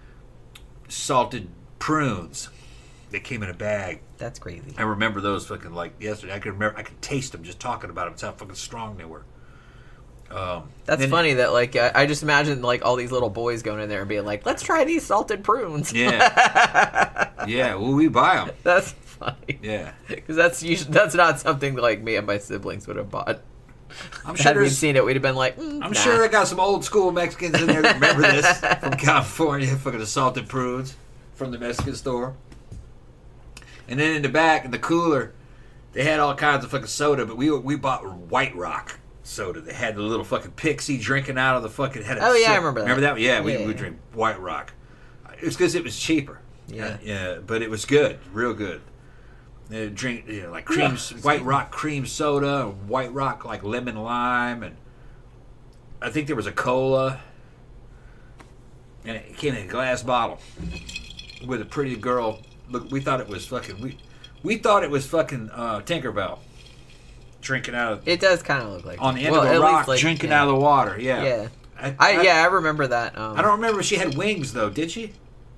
salted prunes. They came in a bag. That's crazy. I remember those fucking like yesterday. I could remember. I could taste them just talking about them. It's how fucking strong they were. Um, That's then- funny that like I, I just imagine like all these little boys going in there and being like, "Let's try these salted prunes." Yeah, yeah. Well, we buy them. That's funny. Yeah, Because that's usually that's not something like me and my siblings would have bought. I'm sure Had we there's. seen it, we'd have been like, mm, I'm nah. sure I got some old school Mexicans in there that remember this from California, fucking the salted prunes from the Mexican store. And then in the back, in the cooler, they had all kinds of fucking soda, but we we bought White Rock soda. They had the little fucking pixie drinking out of the fucking head. Oh, yeah, I remember that. Remember that? Yeah, we Yeah. we drink White Rock. It's because it was cheaper. Yeah. Uh, yeah, but it was good, real good. They drink you know, like cream, White Rock cream soda, White Rock like lemon lime, and I think there was a cola, and it came in a glass bottle with a pretty girl. Look, we thought it was fucking. We we thought it was fucking uh, Tinkerbell drinking out of It does kind of look like on the end well, of at a rock, least, like, drinking yeah. out of the water. Yeah, Yeah. I, I yeah, I remember that. Um, I don't remember if she had wings though. Did she?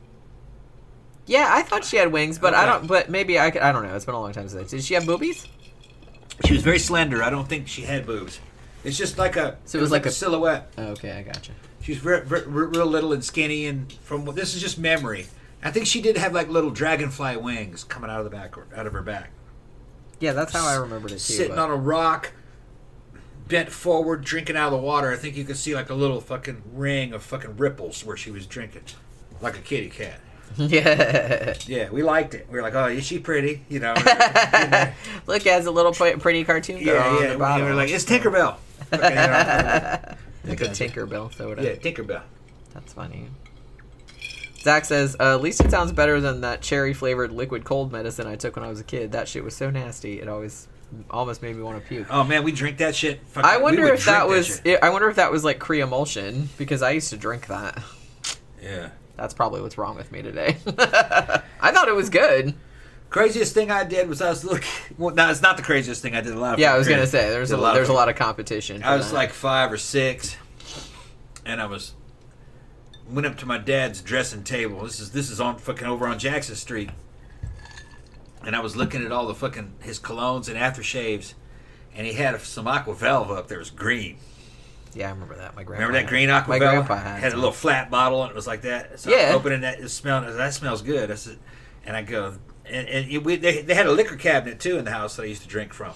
Yeah, I thought she had wings, but I Okay. don't. But maybe I. could- I don't know. It's been a long time since. Did she have boobies? She was very slender. I don't think she had boobs. It's just like a. So it was like a a- silhouette. Oh, okay, I gotcha. She's very, very, real little and skinny, and from this is just memory. I think she did have like little dragonfly wings coming out of the back, out of her back. Yeah, that's how I remembered it too. Sitting but- on a rock, bent forward, drinking out of the water. I think you could see like a little fucking ring of fucking ripples where she was drinking, like a kitty cat. Yeah. Yeah, we liked it. We were like, oh, is she pretty? You know. you know. Look, as a little po- pretty cartoon girl Yeah, on yeah. the We bottom. were like, it's Tinkerbell. Fucking, you know, Like a Tinkerbell soda. yeah, Tinkerbell. That's funny. Zach says, uh, at least it sounds better than that cherry flavored liquid cold medicine I took when I was a kid. That shit was so nasty. It always almost made me want to puke. Oh man, we drink that shit. Fucking, I we wonder would if that drink was. shit. I wonder if that was like Cree emulsion because I used to drink that. Yeah. That's probably what's wrong with me today. I thought it was good. Craziest thing I did was I was looking. Well, no, it's not the craziest thing I did. A lot. Of Yeah, I was fucking gonna crazy. say there's Did a, of there's a fucking- lot of competition. for I was that. like five or six, and I was went up to my dad's dressing table. This is this is on fucking over on Jackson Street, and I was looking at all the fucking his colognes and aftershaves, and he had some Aqua Velva up there. It was green. Yeah, I remember that. My grandpa. Remember that had- green Aqua My Velva? grandpa had, had a some. little flat bottle, and it was like that. So Yeah. I'm opening that, it smelled. That smells good. I said, and I go, and, and it, we, they, they had a liquor cabinet too in the house that I used to drink from.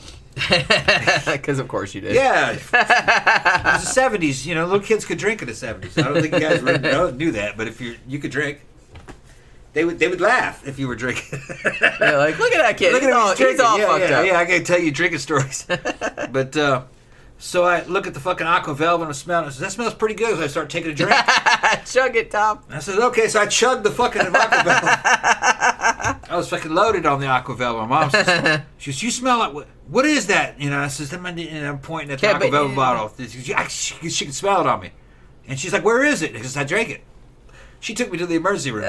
Because of course you did. Yeah, it was the seventies. You know, little kids could drink in the seventies. I don't think you guys really know, knew that, but if you you could drink, they would they would laugh if you were drinking. You're like, look at that kid. Look he's, at him, all, he's he's drinking. all yeah, fucked yeah, up. yeah. I can tell you drinking stories. But uh, so I look at the fucking Aqua Velva and I smell it. I said, that smells pretty good. So I start taking a drink. Chug it, Tom. I said, okay. So I chugged the fucking Aqua Velva. I was fucking loaded on the Aqua Velva. My mom says, she says, you smell like what? What is that? You know, I says, and I'm pointing at the Yeah, Aqua but- Velva bottle. She, she, she can smell it on me. And she's like, where is it? Because I drank it. She took me to the emergency room.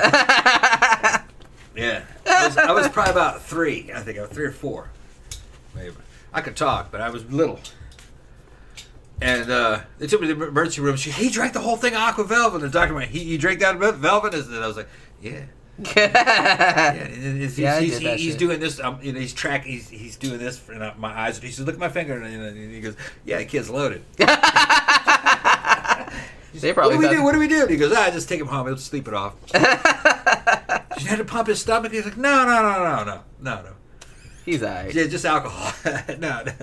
Yeah. I was, I was probably about three. I think I was three or four. Maybe. I could talk, but I was little. And uh, they took me to the emergency room. She, he drank the whole thing of Aqua Velva. And the doctor went, he, you drank that Velvet? And I was like, yeah. Yeah, and he's, Yeah, I he's, did that he's shit. doing this. Um, you know, he's tracking. He's, he's doing this, and uh, my eyes. He says, "Look at my finger," and, and he goes, "Yeah, the kid's loaded." They probably what do we thought- do? What do we do? And he goes, "Ah, just take him home. He'll sleep it off." She had to pump his stomach. He's like, "No, no, no, no, no, no, no." He's alright. Yeah, just alcohol. no. no.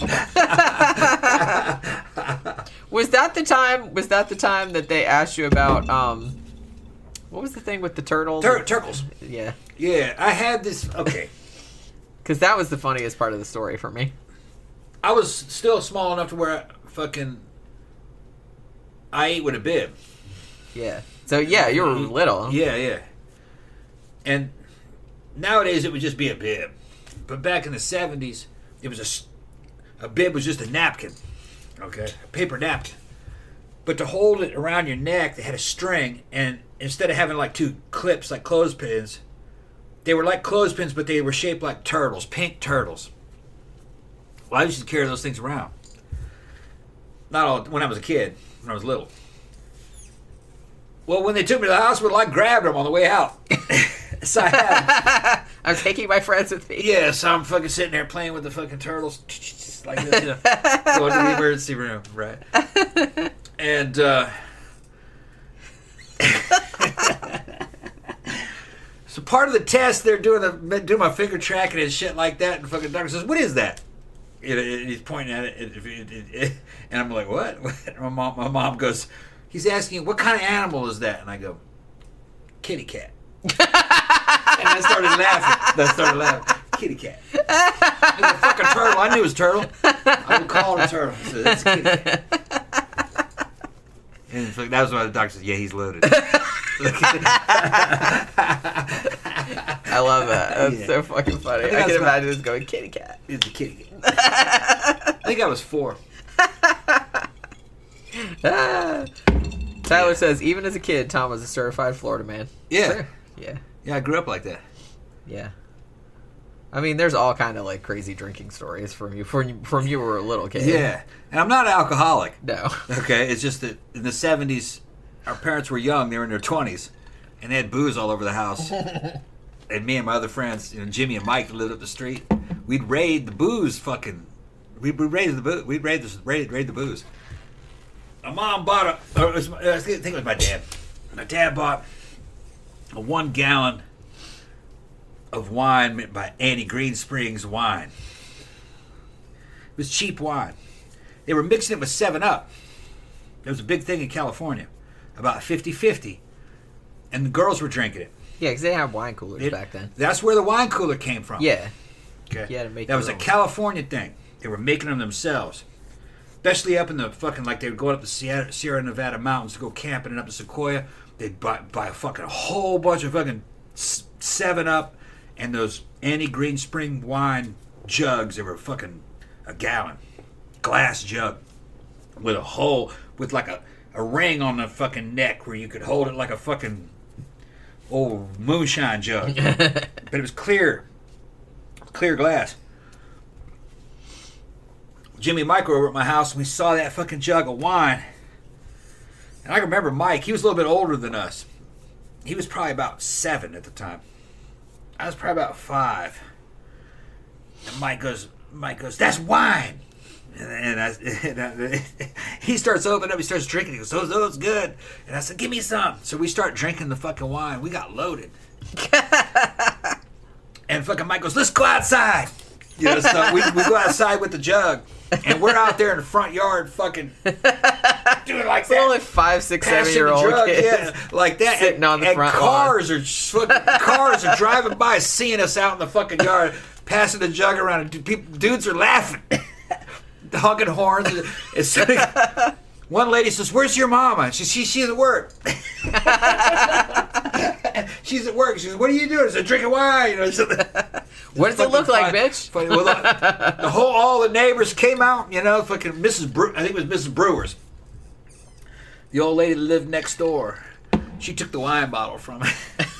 Was that the time? Was that the time that they asked you about? Um, what was the thing with the turtle? Tur- turkles. Yeah. Yeah, I had this. Okay. Because that was the funniest part of the story for me. I was still small enough to where I fucking I ate with a bib. Yeah. So yeah, you were little. Yeah, yeah. And nowadays it would just be a bib, but back in the seventies, it was a s- a bib was just a napkin, okay, a paper napkin. But to hold it around your neck, they had a string, and instead of having like two clips like clothespins, they were like clothespins, but they were shaped like turtles, pink turtles. Well, I used to carry those things around. Not all when I was a kid, when I was little. Well, when they took me to the hospital, I grabbed them on the way out. So I had them. I'm taking my friends with me. Yeah, so I'm fucking sitting there playing with the fucking turtles. Just like this, you know. Going to the emergency room, right. And, uh... so part of the test, they're doing the doing my finger tracking and shit like that, and the fucking doctor says, "What is that?" You know, and he's pointing at it, it, it, it, it, and I'm like, "What?" And my mom, my mom goes, "He's asking, what kind of animal is that?" And I go, "Kitty cat." And I started laughing. I started laughing. Kitty cat. It was a fucking turtle. I knew it was a turtle. I would call it a turtle. I said, "That's a kitty cat." And that was why the doctor said, "Yeah, he's loaded." I love that. That's Yeah. so fucking funny. I I, think can that's imagine this going kitty cat. It's a kitty cat. I think I was four. Ah. Tyler says, even as a kid, Tom was a certified Florida man. Yeah. Sure. Yeah. Yeah, I grew up like that. Yeah. I mean, there's all kind of like crazy drinking stories from you from from you were a little kid. Yeah. And I'm not an alcoholic. No. Okay, it's just that in the seventies, our parents were young. They were in their twenties, and they had booze all over the house. And me and my other friends, you know, Jimmy and Mike, that lived up the street, we'd raid the booze. Fucking, we'd raid the booze. We'd raid the raid, raid the booze. My mom bought a. Or it was, I think it was my dad. My dad bought a one gallon of wine made by Annie Green Springs wine. It was cheap wine. They were mixing it with seven up. There was a big thing in California, about fifty-fifty, and the girls were drinking it. Yeah, because they didn't have wine coolers It- back then. That's where the wine cooler came from. Yeah. Okay. You had to make that your was a own. California thing. They were making them themselves. Especially up in the fucking, like they would go up the Sierra, Sierra Nevada mountains to go camping and up to Sequoia. They'd buy, buy a fucking whole bunch of fucking s- seven up and those Annie Green Spring wine jugs. They were fucking a gallon. Glass jug. With a hole, with like a, a ring on the fucking neck where you could hold it like a fucking old moonshine jug. But it was clear. Clear glass. Jimmy and Mike were over at my house and we saw that fucking jug of wine. And I remember Mike, he was a little bit older than us. He was probably about seven at the time. I was probably about five. And Mike goes, Mike goes, "That's wine." And, and, I, and I, he starts opening up, he starts drinking. He goes, "Those, those good." And I said, "Give me some." So we start drinking the fucking wine. We got loaded. And fucking Mike goes, "Let's go outside." You know, so we, we go outside with the jug. And we're out there in the front yard fucking doing like It's all that. like five, six, Passing seven year the old drug, kids. yeah, like that. Sitting and, on the and front cars are just fucking, cars are driving by, seeing us out in the fucking yard, passing the jug around, and people, dudes are laughing, honking horns. And so, one lady says, "Where's your mama?" She she she's at work. She's at work. She says, "What are you doing?" I said, "Drinking wine." You know. So What does it look like, bitch? Funny. Well, the, the whole, all the neighbors came out, you know, fucking Missus Brew, I think it was Missus Brewers. The old lady that lived next door. She took the wine bottle from me.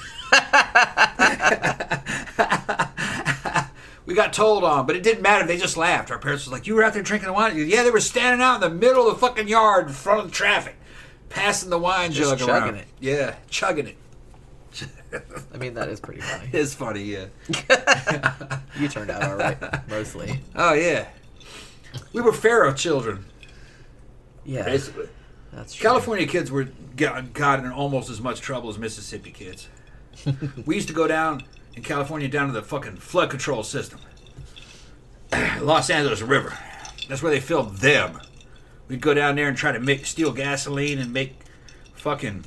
We got told on, but it didn't matter. They just laughed. Our parents was like, "You were out there drinking the wine?" Yeah, they were standing out in the middle of the fucking yard in front of the traffic, passing the wine Just jug chugging around. it. Yeah, chugging it. I mean, that is pretty funny. It's funny, yeah. You turned out all right, mostly. Oh, yeah. We were Pharaoh children, Yeah, basically. that's true. California kids were got, got in almost as much trouble as Mississippi kids. We used to go down in California down to the fucking flood control system. Los Angeles River. That's where they filmed them. We'd go down there and try to make steal gasoline and make fucking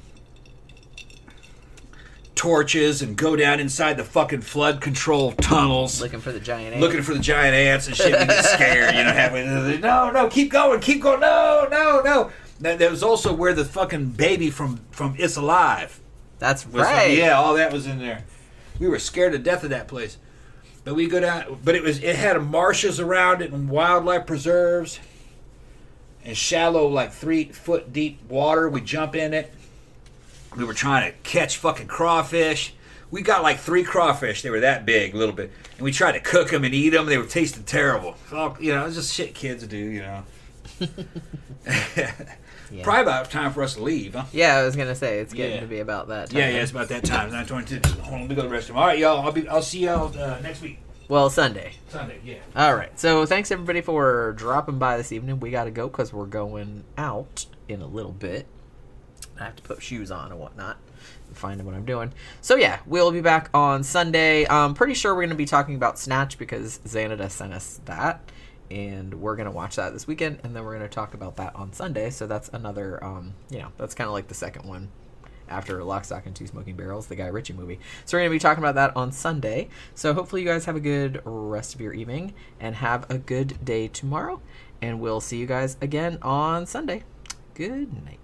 torches and go down inside the fucking flood control tunnels. Looking for the giant ants. Looking for the giant ants and shit. We get scared, you know, halfway. No, no, keep going, keep going. No, no, no. That, that was also where the fucking baby from, from It's Alive. That's was, right. Yeah, all that was in there. We were scared to death of that place. But we go down, but it was it had marshes around it and wildlife preserves and shallow, like three foot deep water. We jump in it. We were trying to catch fucking crawfish. We got like three crawfish. They were that big, a little bit, and we tried to cook them and eat them. They were tasting terrible. Oh, you know, it's just shit kids do. You know. Yeah. Probably about time for us to leave, huh? Yeah, I was gonna say it's getting Yeah. to be about that time. Yeah, yeah, it's about that time. nine twenty-two. Hold on, let me go to the restroom. All right, y'all. I'll be. I'll see y'all uh, next week. Well, Sunday. Sunday. Yeah. All right. So thanks everybody for dropping by this evening. We got to go because we're going out in a little bit. I have to put shoes on and whatnot. And find what I'm doing. So yeah, we'll be back on Sunday. I'm pretty sure we're going to be talking about Snatch because Xanada sent us that. And we're going to watch that this weekend, and then we're going to talk about that on Sunday. So that's another, um, you know, that's kind of like the second one after Lock, Stock, and Two Smoking Barrels, the Guy Ritchie movie. So we're going to be talking about that on Sunday. So hopefully you guys have a good rest of your evening, and have a good day tomorrow. And we'll see you guys again on Sunday. Good night.